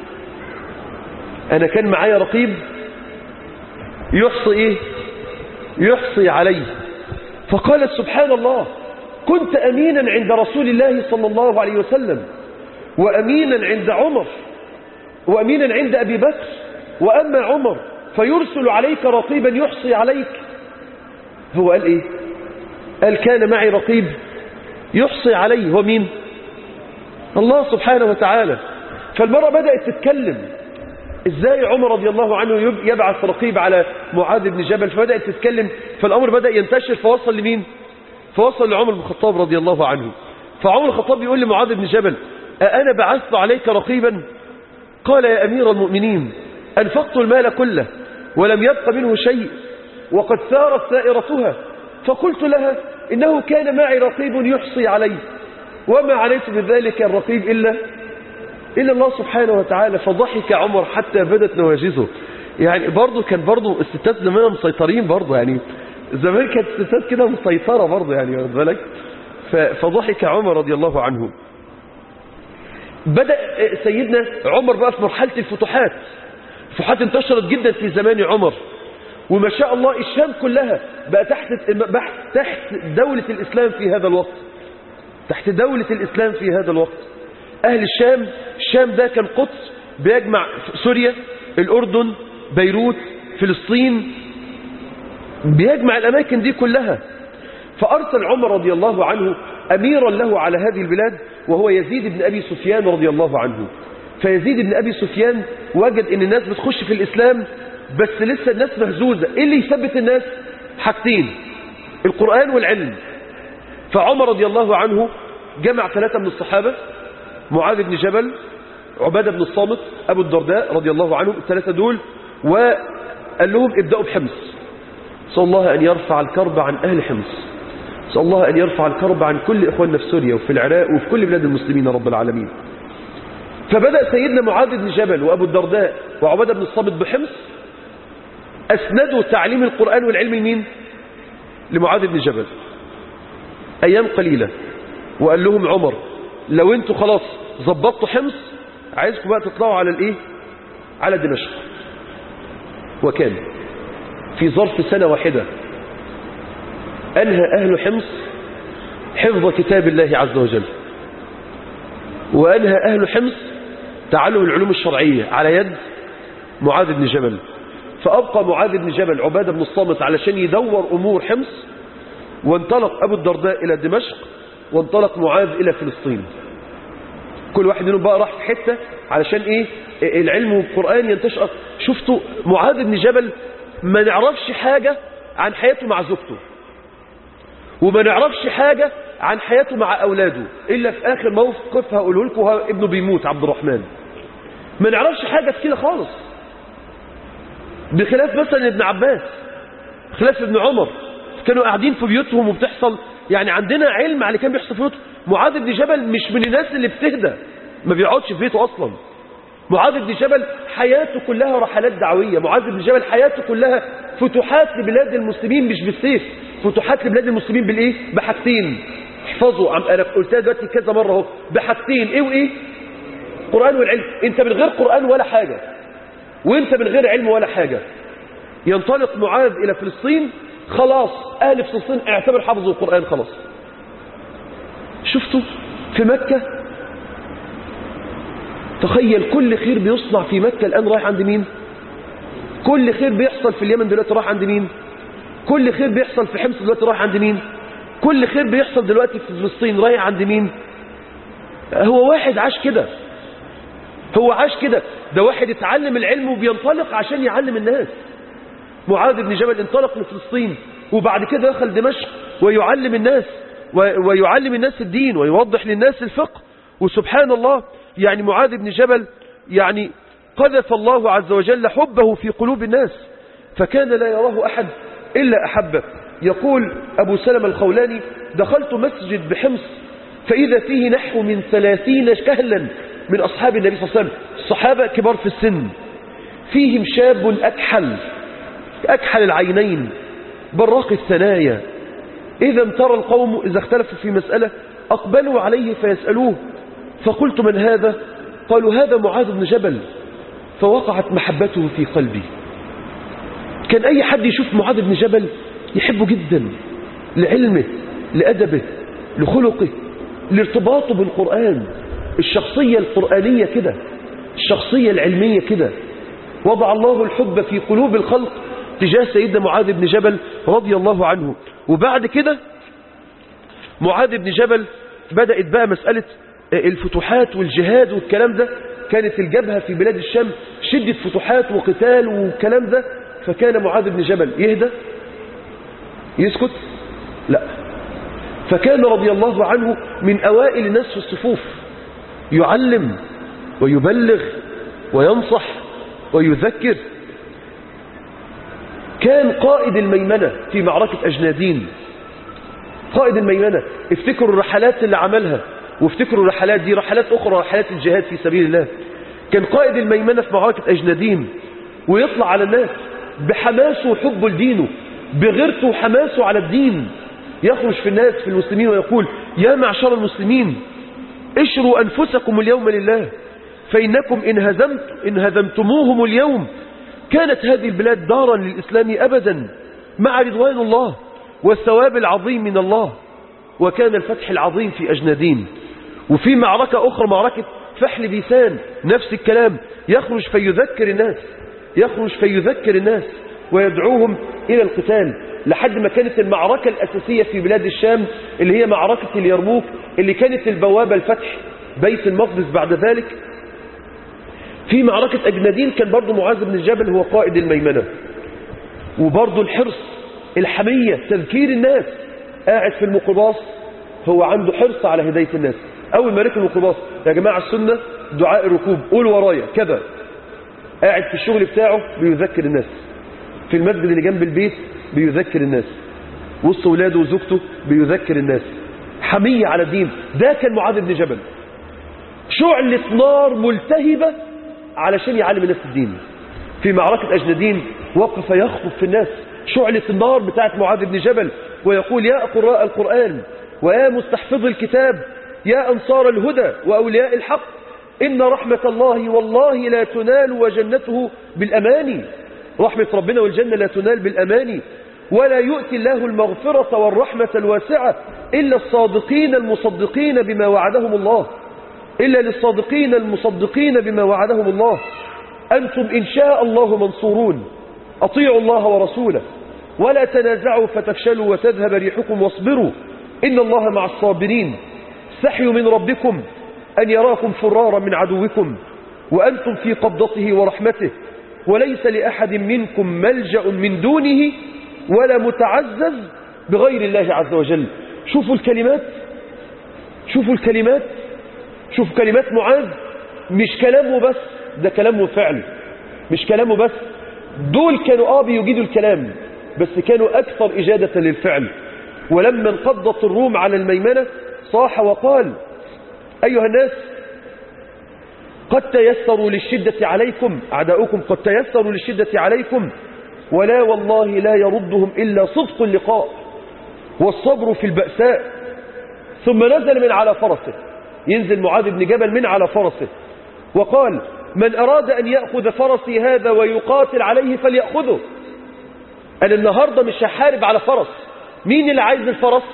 أنا كان معي رقيب يحصي إيه؟ يحصي علي. فقال سبحان الله كنت أمينا عند رسول الله صلى الله عليه وسلم، وأمينا عند عمر، وأمينا عند أبي بكر، وأما عمر فيرسل عليك رقيبا يحصي عليك. هو قال إيه؟ قال كان معي رقيب يحصي علي. هو مين؟ الله سبحانه وتعالى. فالمرة بدأت تتكلم ازاي عمر رضي الله عنه يبعث رقيب على معاذ بن جبل، فبدأت تتكلم، فالأمر بدأ ينتشر، فوصل لمين؟ فوصل لعمر بن الخطاب رضي الله عنه. فعمر الخطاب يقول لمعاذ بن جبل أأنا بعثت عليك رقيبا؟ قال يا أمير المؤمنين أنفقت المال كله ولم يبق منه شيء وقد سارت سائرتها، فقلت لها إنه كان معي رقيب يحصي علي وما عليت بذلك الرقيب إلا إلا الله سبحانه وتعالى. فضحك عمر حتى بدت نواجذه. يعني برضه كان برضه الستات زمان مسيطرين برضه، يعني زمان كانت الستات كده مسيطرة برضه، يعني واخد بالك. فضحك عمر رضي الله عنه. بدأ سيدنا عمر بقى في مرحلة الفتوحات. الفتوحات انتشرت جدا في زمان عمر، وما شاء الله الشام كلها بقى تحت تحت دولة الإسلام في هذا الوقت، تحت دولة الإسلام في هذا الوقت. أهل الشام، الشام ده كان قدس بيجمع سوريا، الأردن، بيروت، فلسطين، بيجمع الأماكن دي كلها. فأرسل عمر رضي الله عنه أميرا له على هذه البلاد وهو يزيد بن أبي سفيان رضي الله عنه. فيزيد بن أبي سفيان وجد أن الناس بتخش في الإسلام بس لسه الناس مهزوزة. إيه اللي يثبت الناس؟ حاجتين، القرآن والعلم. فعمر رضي الله عنه جمع ثلاثة من الصحابة، معاذ بن جبل، عبادة بن الصامت، أبو الدرداء رضي الله عنه، الثلاثة دول، وقال لهم ابدأوا بحمص. صلى الله أن يرفع الكرب عن أهل حمص، صلى الله أن يرفع الكرب عن كل إخواننا في سوريا وفي العراق وفي كل بلاد المسلمين رب العالمين. فبدأ سيدنا معاذ بن جبل وأبو الدرداء وعبادة بن الصامت بحمص، أسندوا تعليم القرآن والعلم لمين؟ لمعاذ بن جبل. أيام قليلة وقال لهم عمر لو انتوا خلاص ظبطتوا حمص عايزكم بقى تطلعوا على الايه؟ على دمشق. وكان في ظرف سنة واحدة أنهى أهل حمص حفظ كتاب الله عز وجل، وأنهى أهل حمص تعلم العلوم الشرعية على يد معاذ بن جبل. فأبقى معاذ بن جبل عبادة بن الصامت علشان يدور أمور حمص، وانطلق أبو الدرداء إلى دمشق، وانطلق معاذ إلى فلسطين. كل واحد منهم بقى راح في حتة علشان إيه؟ العلم والقرآن ينتشر. شفتوا معاذ بن جبل ما نعرفش حاجة عن حياته مع زوجته، وما نعرفش حاجة عن حياته مع أولاده إلا في آخر موقف هقوله لكم، ابنه بيموت عبد الرحمن. ما نعرفش حاجة في كده خالص، بخلاف مثلا ابن عباس، بخلاف ابن عمر، كانوا قاعدين في بيوتهم وبتحصل، يعني عندنا علم على اللي كان بيحصل في بيوتهم. معاذ بن جبل مش من الناس اللي بتهدى، ما بيقعدش في بيته أصلا. معاذ بن جبل حياته كلها رحلات دعوية. معاذ بن جبل حياته كلها فتوحات لبلاد المسلمين، مش بالسيف، فتوحات لبلاد المسلمين بالايه؟ بحاجتين. احفظوا، انا قلتها دلوقتي كذا مرة اهو، بحاجتين، ايه وايه؟ قرآن والعلم. انت من غير قرآن ولا حاجة، وانت من غير علم ولا حاجة. ينطلق معاذ الى فلسطين، خلاص اهل فلسطين اعتبر حفظوا القرآن خلاص. شفتوا في مكة؟ تخيل كل خير بيصنع في مكة الآن رايح عند مين؟ كل خير بيحصل في اليمن دلوقتي رايح عند مين؟ كل خير بيحصل في حمص دلوقتي رايح عند مين؟ كل خير بيحصل دلوقتي في فلسطين رايح عند مين؟ هو واحد عاش كده، هو عاش كده. ده واحد اتعلم العلم وبينطلق عشان يعلم الناس. معاذ بن جبل انطلق لفلسطين، وبعد كده دخل دمشق ويعلم الناس، ويعلم الناس الدين ويوضح للناس الفقه. وسبحان الله، يعني معاذ بن جبل يعني قذف الله عز وجل حبه في قلوب الناس، فكان لا يراه أحد إلا أحبه. يقول أبو سلمة الخولاني: دخلت مسجد بحمص فإذا فيه نحو من ثلاثين كهلا من أصحاب النبي صلى الله عليه وسلم، الصحابة كبار في السن، فيهم شاب أكحل أكحل العينين براق الثنايا، إذا ترى القوم إذا اختلفوا في مسألة أقبلوا عليه فيسألوه، فقلت من هذا؟ قالوا هذا معاذ بن جبل، فوقعت محبته في قلبي. كان أي حد يشوف معاذ بن جبل يحبه جدا، لعلمه، لأدبه، لخلقه، لارتباطه بالقرآن، الشخصية القرآنية كده، الشخصية العلمية كده. وضع الله الحب في قلوب الخلق تجاه سيدنا معاذ بن جبل رضي الله عنه. وبعد كده معاذ بن جبل بدأت بقى مسألة الفتوحات والجهاد والكلام ده، كانت الجبهة في بلاد الشام شدة فتوحات وقتال والكلام ده، فكان معاذ بن جبل يهدى يسكت؟ لا، فكان رضي الله عنه من أوائل الناس في الصفوف، يعلم ويبلغ وينصح ويذكر. كان قائد الميمنة في معركة أجنادين، قائد الميمنة. افتكروا الرحلات اللي عملها، وافتكروا الرحلات دي رحلات أخرى، رحلات الجهاد في سبيل الله. كان قائد الميمنة في معركة أجنادين، ويطلع على الناس بحماسه وحبه لدينه، بغيرته وحماسه على الدين، يخرج في الناس في المسلمين ويقول يا معشر المسلمين اشروا أنفسكم اليوم لله، فإنكم إن, هزمت إن هزمتموهم اليوم كانت هذه البلاد دارا للإسلام أبدا، مع رضوان الله والثواب العظيم من الله. وكان الفتح العظيم في أجنادين. وفي معركة أخرى معركة فحل بيسان نفس الكلام، يخرج فيذكر الناس، يخرج فيذكر الناس ويدعوهم إلى القتال، لحد ما كانت المعركة الأساسية في بلاد الشام اللي هي معركة اليرموك، اللي كانت البوابة الفتح بيت المقدس بعد ذلك. في معركة أجنادين كان برضو معاذ بن جبل هو قائد الميمنة، وبرضو الحرص، الحمية، تذكير الناس. قاعد في الميكروباص هو عنده حرص على هداية الناس. أول ما ركب الميكروباص يا جماعة السنة دعاء الركوب، قولوا ورايا كذا. قاعد في الشغل بتاعه بيذكر الناس، في المسجد اللي جنب البيت بيذكر الناس، وسط ولاده وزوجته بيذكر الناس. حمية على الدين. ده كان معاذ بن جبل، شعلة نار ملتهبة علشان يعلم الناس الدين. في معركة أجنادين وقف يخطب في الناس، شعلة النار بتاعت معاذ بن جبل، ويقول يا قراء القرآن ويا مستحفظ الكتاب يا أنصار الهدى وأولياء الحق، إن رحمة الله والله لا تنال وجنته بالأماني. رحمة ربنا والجنة لا تنال بالأماني، ولا يؤتي الله المغفرة والرحمة الواسعة إلا الصادقين المصدقين بما وعدهم الله، إلا للصادقين المصدقين بما وعدهم الله. أنتم إن شاء الله منصورون، أطيعوا الله ورسوله ولا تنازعوا فتفشلوا وتذهب ريحكم واصبروا إن الله مع الصابرين. استحيوا من ربكم أن يراكم فرارا من عدوكم وأنتم في قبضته ورحمته، وليس لأحد منكم ملجأ من دونه ولا متعزز بغير الله عز وجل. شوفوا الكلمات، شوفوا الكلمات، شوفوا كلمات معاذ، مش كلامه بس، ده كلامه فعل، مش كلامه بس. دول كانوا آه بيجيدوا الكلام، بس كانوا أكثر إجادة للفعل. ولما انقضت الروم على الميمنة صاح وقال أيها الناس قد تيسروا للشدة عليكم، أعداؤكم قد تيسروا للشدة عليكم، ولا والله لا يردهم إلا صدق اللقاء والصبر في البأساء. ثم نزل من على فرسه، ينزل معاذ بن جبل من على فرسه وقال من أراد أن يأخذ فرسي هذا ويقاتل عليه فليأخذه. أنا النهاردة مش هحارب على فرس، مين اللي عايز الفرس؟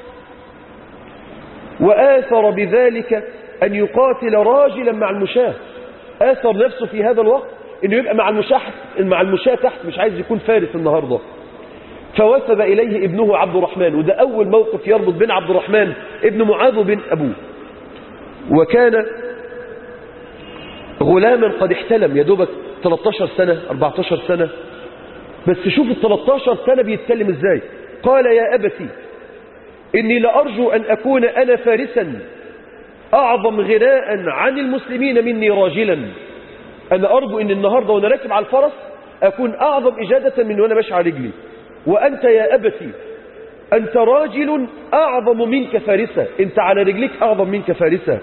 وآثر بذلك أن يقاتل راجلا مع المشاة، آثر نفسه في هذا الوقت أنه يبقى مع المشاة, مع المشاة تحت، مش عايز يكون فارس النهاردة. فوثب إليه ابنه عبد الرحمن، وده أول موقف يربط بين عبد الرحمن ابن معاذ وبين أبوه. وكان غلاما قد احتلم، يدوبك ثلاثة عشر سنة أربعة عشر سنة، بس شوف ال ثلاثة عشر سنة بيتكلم ازاي. قال يا أبتي إني لأرجو أن أكون أنا فارسا أعظم غناء عن المسلمين مني راجلا. أنا أرجو أن النهاردة وأنا راكب على الفرس أكون أعظم إجادة من وأنا ماشي على رجلي. وأنت يا أبتي أنت راجل أعظم منك فارسة، أنت على رجلك أعظم منك فارسة.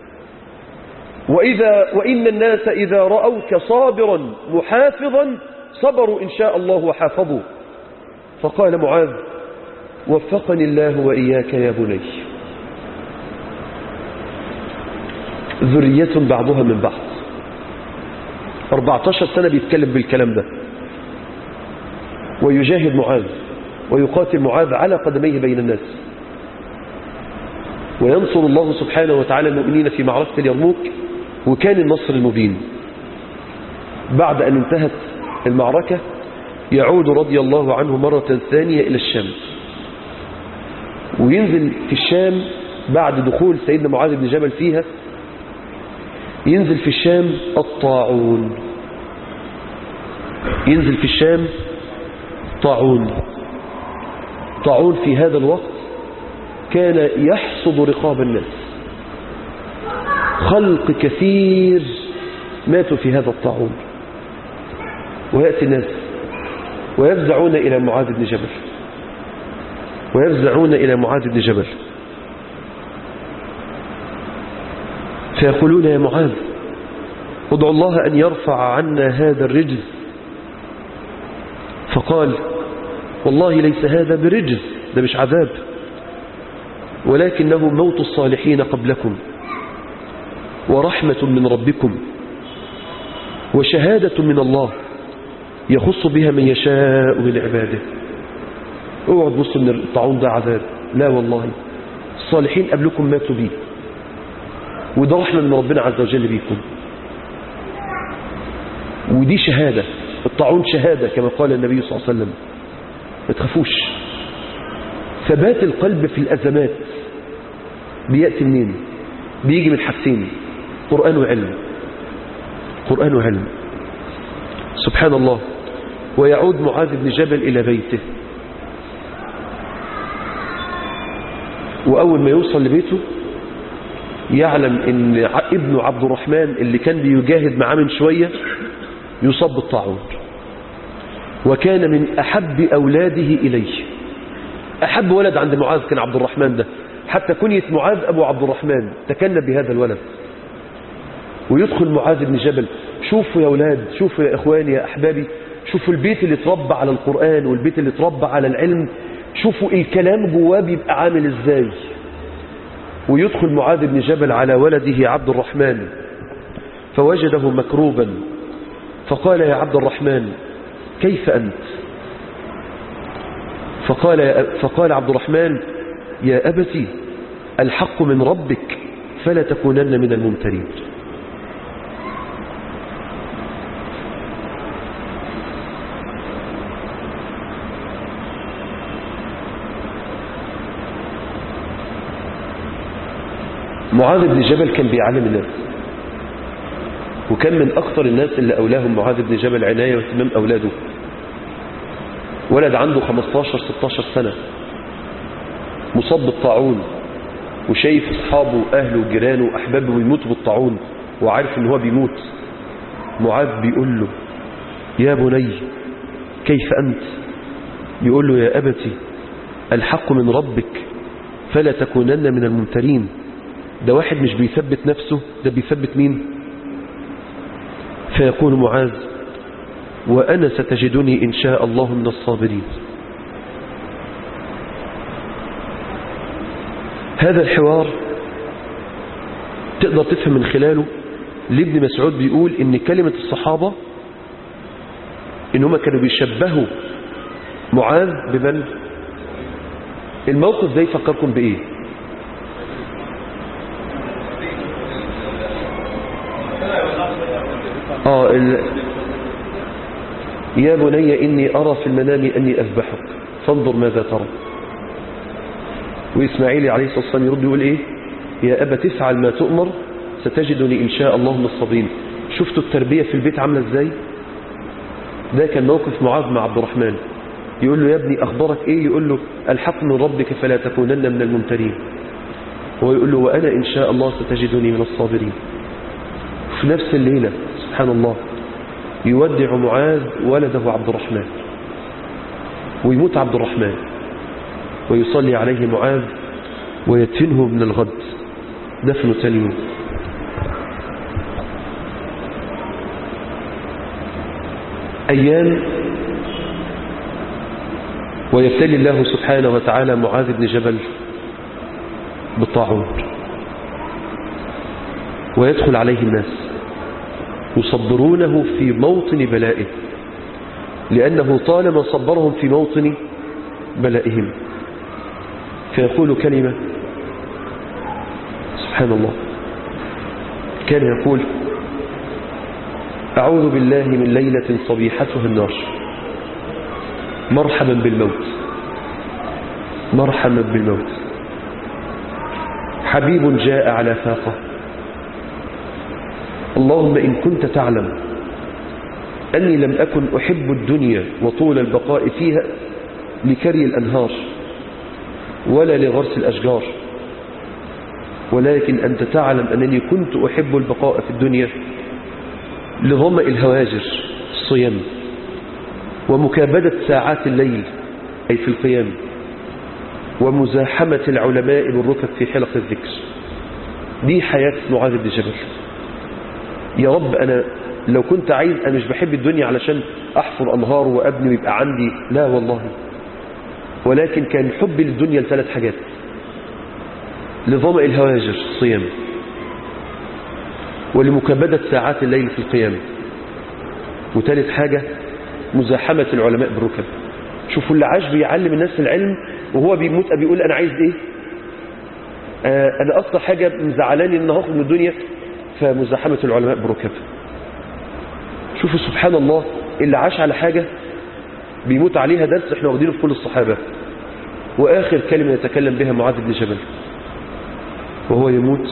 وإذا وإن الناس إذا رأوك صابرا محافظا صبروا إن شاء الله وحافظوا. فقال معاذ: وفقني الله وإياك يا بني. ذرية بعضها من بعض. أربعة عشر سنة بيتكلم بالكلام ده، ويجاهد معاذ ويقاتل معاذ على قدميه بين الناس، وينصر الله سبحانه وتعالى المؤمنين في معركة اليرموك، وكان النصر المبين. بعد أن انتهت المعركة يعود رضي الله عنه مرة ثانية إلى الشام، وينزل في الشام بعد دخول سيدنا معاذ بن جبل فيها، ينزل في الشام الطاعون. ينزل في الشام طاعون. طاعون في هذا الوقت كان يحصد رقاب الناس، خلق كثير ماتوا في هذا الطاعون. ويأتي الناس ويفزعون إلى معاذ بن جبل ويفزعون إلى معاذ بن جبل فيقولون: يا معاذ، ادعو الله أن يرفع عنا هذا الرجز. فقال: والله ليس هذا برجز، ده مش عذاب، ولكنه موت الصالحين قبلكم، ورحمة من ربكم، وشهادة من الله يخص بها من يشاء من عباده. اوعوا تبصوا ان الطاعون ده عذاب، لا والله، الصالحين قبلكم ماتوا بيه، وده رحمة من ربنا عز وجل بيكم، ودي شهادة. الطاعون شهادة كما قال النبي صلى الله عليه وسلم. ما تخافوش. ثبات القلب في الأزمات بيأتي منين؟ بيجي من حاجتين: قرآن وعلم. قرآن وعلم. سبحان الله. ويعود معاذ بن جبل إلى بيته، وأول ما يوصل لبيته يعلم ان ابنه عبد الرحمن اللي كان بيجاهد معاه من شوية يصاب بالطاعون، وكان من أحب أولاده إليه. أحب ولد عند معاذ كان عبد الرحمن ده، حتى كنية معاذ أبو عبد الرحمن، تكنى بهذا الولد. ويدخل معاذ بن جبل. شوفوا يا أولاد، شوفوا يا إخواني يا أحبابي، شوفوا البيت اللي اتربى على القرآن والبيت اللي اتربى على العلم، شوفوا الكلام جواه بيبقى عامل إزاي. ويدخل معاذ بن جبل على ولده عبد الرحمن فوجده مكروبا، فقال: يا عبد الرحمن، كيف أنت؟ فقال, فقال عبد الرحمن: يا أبتي، الحق من ربك فلا تكونن من الممترين. معاذ بن جبل كان بيعلم الناس، وكان من أكثر الناس اللي أولاهم معاذ بن جبل عناية واهتمام أولاده. ولد عنده خمستاشر ستاشر سنة مصاب بالطاعون، وشايف أصحابه وأهله وجيرانه وأحبابه بيموتوا بالطاعون، وعارف إن هو بيموت. معاذ بيقول له: يا بني، كيف أنت؟ يقول له: يا أبتي، الحق من ربك فلا تكونن من الممترين. ده واحد مش بيثبت نفسه، ده بيثبت مين؟ فيقول معاذ: وأنا ستجدني إن شاء الله من الصابرين. هذا الحوار تقدر تفهم من خلاله لابن مسعود بيقول إن كلمة الصحابة إنهم كانوا بيشبهوا معاذ بمن؟ الموقف ده يفكركم بإيه؟ آه ال... يا بني إني أرى في المنام أني أذبحك فانظر ماذا ترى. وإسماعيل عليه الصلاة والسلام يرد يقول إيه؟ يا أبا تفعل ما تؤمر ستجدني إن شاء الله من الصابرين. شفتوا التربية في البيت عاملة إزاي؟ ده كان موقف معاذ مع عبد الرحمن. يقول له: يا ابني أخبارك إيه؟ يقول له: الحق من ربك فلا تكونن من الممترين. ويقول له: وأنا إن شاء الله ستجدني من الصابرين. في نفس الليلة سبحان الله يودع معاذ ولده عبد الرحمن، ويموت عبد الرحمن. ويصلي عليه معاذ ويدفنه من الغد، دفنه ثاني يوم. أيام ويبتلي الله سبحانه وتعالى معاذ بن جبل بالطاعون، ويدخل عليه الناس يصبرونه في موطن بلائه، لأنه طالما صبرهم في موطن بلائهم. فيقول كلمة سبحان الله، كان يقول: أعوذ بالله من ليلة صبيحتها النار، مرحبا بالموت، مرحبا بالموت، حبيب جاء على فاقة، اللهم إن كنت تعلم أني لم أكن أحب الدنيا وطول البقاء فيها لكري الأنهار ولا لغرس الأشجار، ولكن أنت تعلم أنني كنت أحب البقاء في الدنيا لظمأ الهواجر الصيام ومكابدة ساعات الليل أي في القيام ومزاحمة العلماء بالركب في حلق الذكر. دي حياة معاذ بن جبل. يا رب أنا لو كنت عايز، أنا مش بحب الدنيا علشان أحفر أنهار وأبني ويبقى عندي، لا والله، ولكن كان حبي للدنيا لثلاث حاجات: لظمأ الهواجر الصيام، ولمكابدة ساعات الليل في القيام، وثالث حاجة مزاحمة العلماء بالركب. شوفوا اللي عاش بيعلم الناس العلم وهو بيموت بيقول أنا عايز إيه؟ آه أنا أكتر حاجة مزعلاني إن هاخد من الدنيا فمزاحمة العلماء بالركب. شوفوا سبحان الله، اللي عاش على حاجة بيموت عليها. درس احنا واخدينه في كل الصحابة. وآخر كلمة يتكلم بها معاذ بن جبل وهو يموت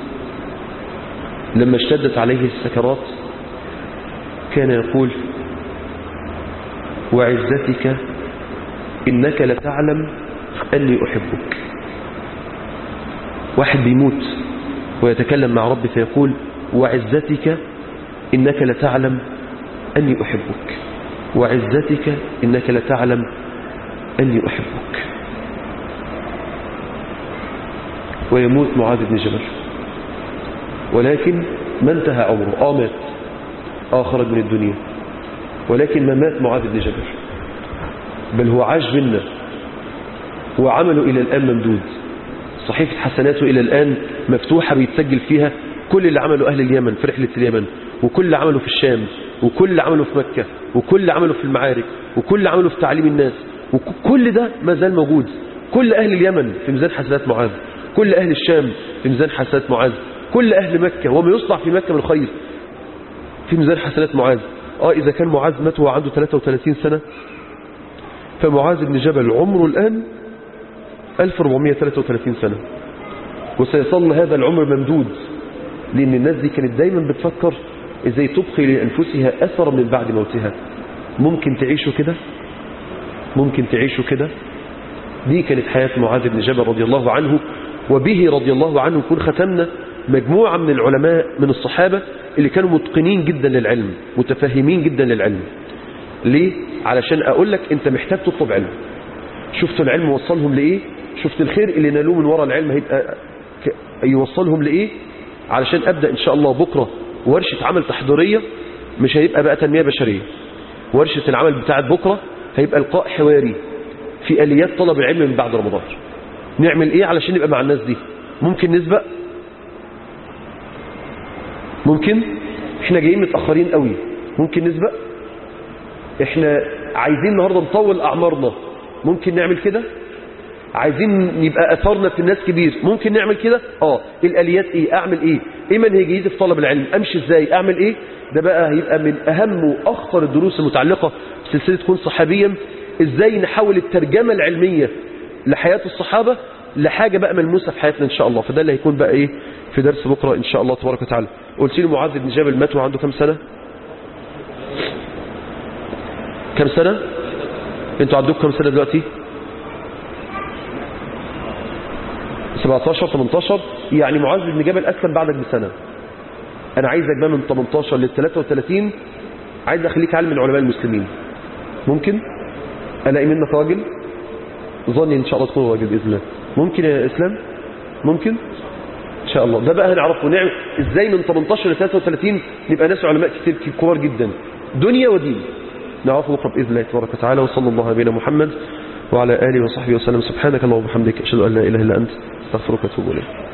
لما اشتدت عليه السكرات كان يقول: وعزتك إنك لتعلم أني أحبك. واحد بيموت ويتكلم مع ربي فيقول: وعزتك إنك لتعلم أني أحبك، وعزتك إنك لتعلم أني أحبك. ويموت معاذ بن جبل، ولكن ما انتهى عمره. آه مات، آه خرج من الدنيا، ولكن ما مات معاذ بن جبل، بل هو عاش بنا وعمله إلى الآن ممدود. صحيفة حسناته إلى الآن مفتوحة بيتسجل فيها كل اللي عمله أهل اليمن في رحلة اليمن، وكل اللي عمله في الشام، وكل اللي عمله في مكة، وكل اللي عمله في المعارك، وكل اللي عمله في تعليم الناس، وكل ده ما زال موجود. كل أهل اليمن في ميزان حسنات معاذ، كل أهل الشام في ميزان حسنات معاذ، كل أهل مكة وما يصنع في مكة من الخير في ميزان حسنات معاذ. آه إذا كان معاذ مات وهو عنده ثلاثة وثلاثين سنة، فمعاذ بن جبل عمره الآن ألف وأربعمائة وثلاثة وثلاثين سنة، وسيظل هذا العمر ممدود، لأن الناس دي كانت دايما بتفكر إزاي تبقي لأنفسها أثرا من بعد موتها. ممكن تعيشوا كده، ممكن تعيشوا كده. دي كانت حياة معاذ بن جبل رضي الله عنه، وبه رضي الله عنه يكون ختمنا مجموعة من العلماء من الصحابة اللي كانوا متقنين جدا للعلم، متفاهمين جدا للعلم. ليه؟ علشان أقول لك أنت محتاج تطلب علم. شفت العلم وصلهم لإيه؟ شفت الخير اللي نالوه من وراء العلم هيبقى يوصلهم لإيه؟ علشان أبدأ إن شاء الله بكرة ورشة عمل تحضيرية، مش هيبقى بقى تنمية بشرية. ورشة العمل بتاعت بكرة هيبقى لقاء حواري في آليات طلب العلم من بعد رمضان. نعمل إيه علشان نبقى مع الناس دي؟ ممكن نسبق؟ ممكن؟ إحنا جايين متأخرين قوي، ممكن نسبق؟ إحنا عايزين النهاردة نطول أعمارنا، ممكن نعمل كده؟ عايزين يبقى أثرنا في الناس كبير، ممكن نعمل كده؟ آه الآليات إيه؟ أعمل إيه؟ إيه منهجيتي في طلب العلم؟ أمشي إزاي؟ أعمل إيه؟ ده بقى هيبقى من أهم وأخطر الدروس المتعلقة بسلسلة كن صحابيا. إزاي نحول الترجمة العلمية لحياة الصحابة لحاجة بقى ملموسة في حياتنا إن شاء الله. فده اللي هيكون بقى إيه في درس بكرة إن شاء الله تبارك وتعالى. قلت لي معاذ بن جبل مات وعنده كم سنة؟ كم سنة؟ أنتوا عندكم كم سنة دلوقتي؟ سبعتاشر تمنتاشر. يعني معاذ بن جبل أسلم بعدك بسنة. أنا عايزك بقى من تمنتاشر لل ثلاثة وثلاثين عايز أخليك عالم من علماء المسلمين. ممكن؟ ألاقي منك راجل؟ ظني ان شاء الله تكون راجل باذن الله. ممكن يا اسلام؟ ممكن ان شاء الله. ده بقى هنعرفه نعمل ازاي من تمنتاشر ل ثلاثة وثلاثين نبقى ناس علماء كتير كبار جدا دنيا ودين. نعرفه بكره باذن الله تبارك وتعالى. وصلى الله على نبينا محمد وعلى اله وصحبه وسلم. سبحانك اللهم وبحمدك اشهد ان لا اله الا انت استغفرك واتوب اليك.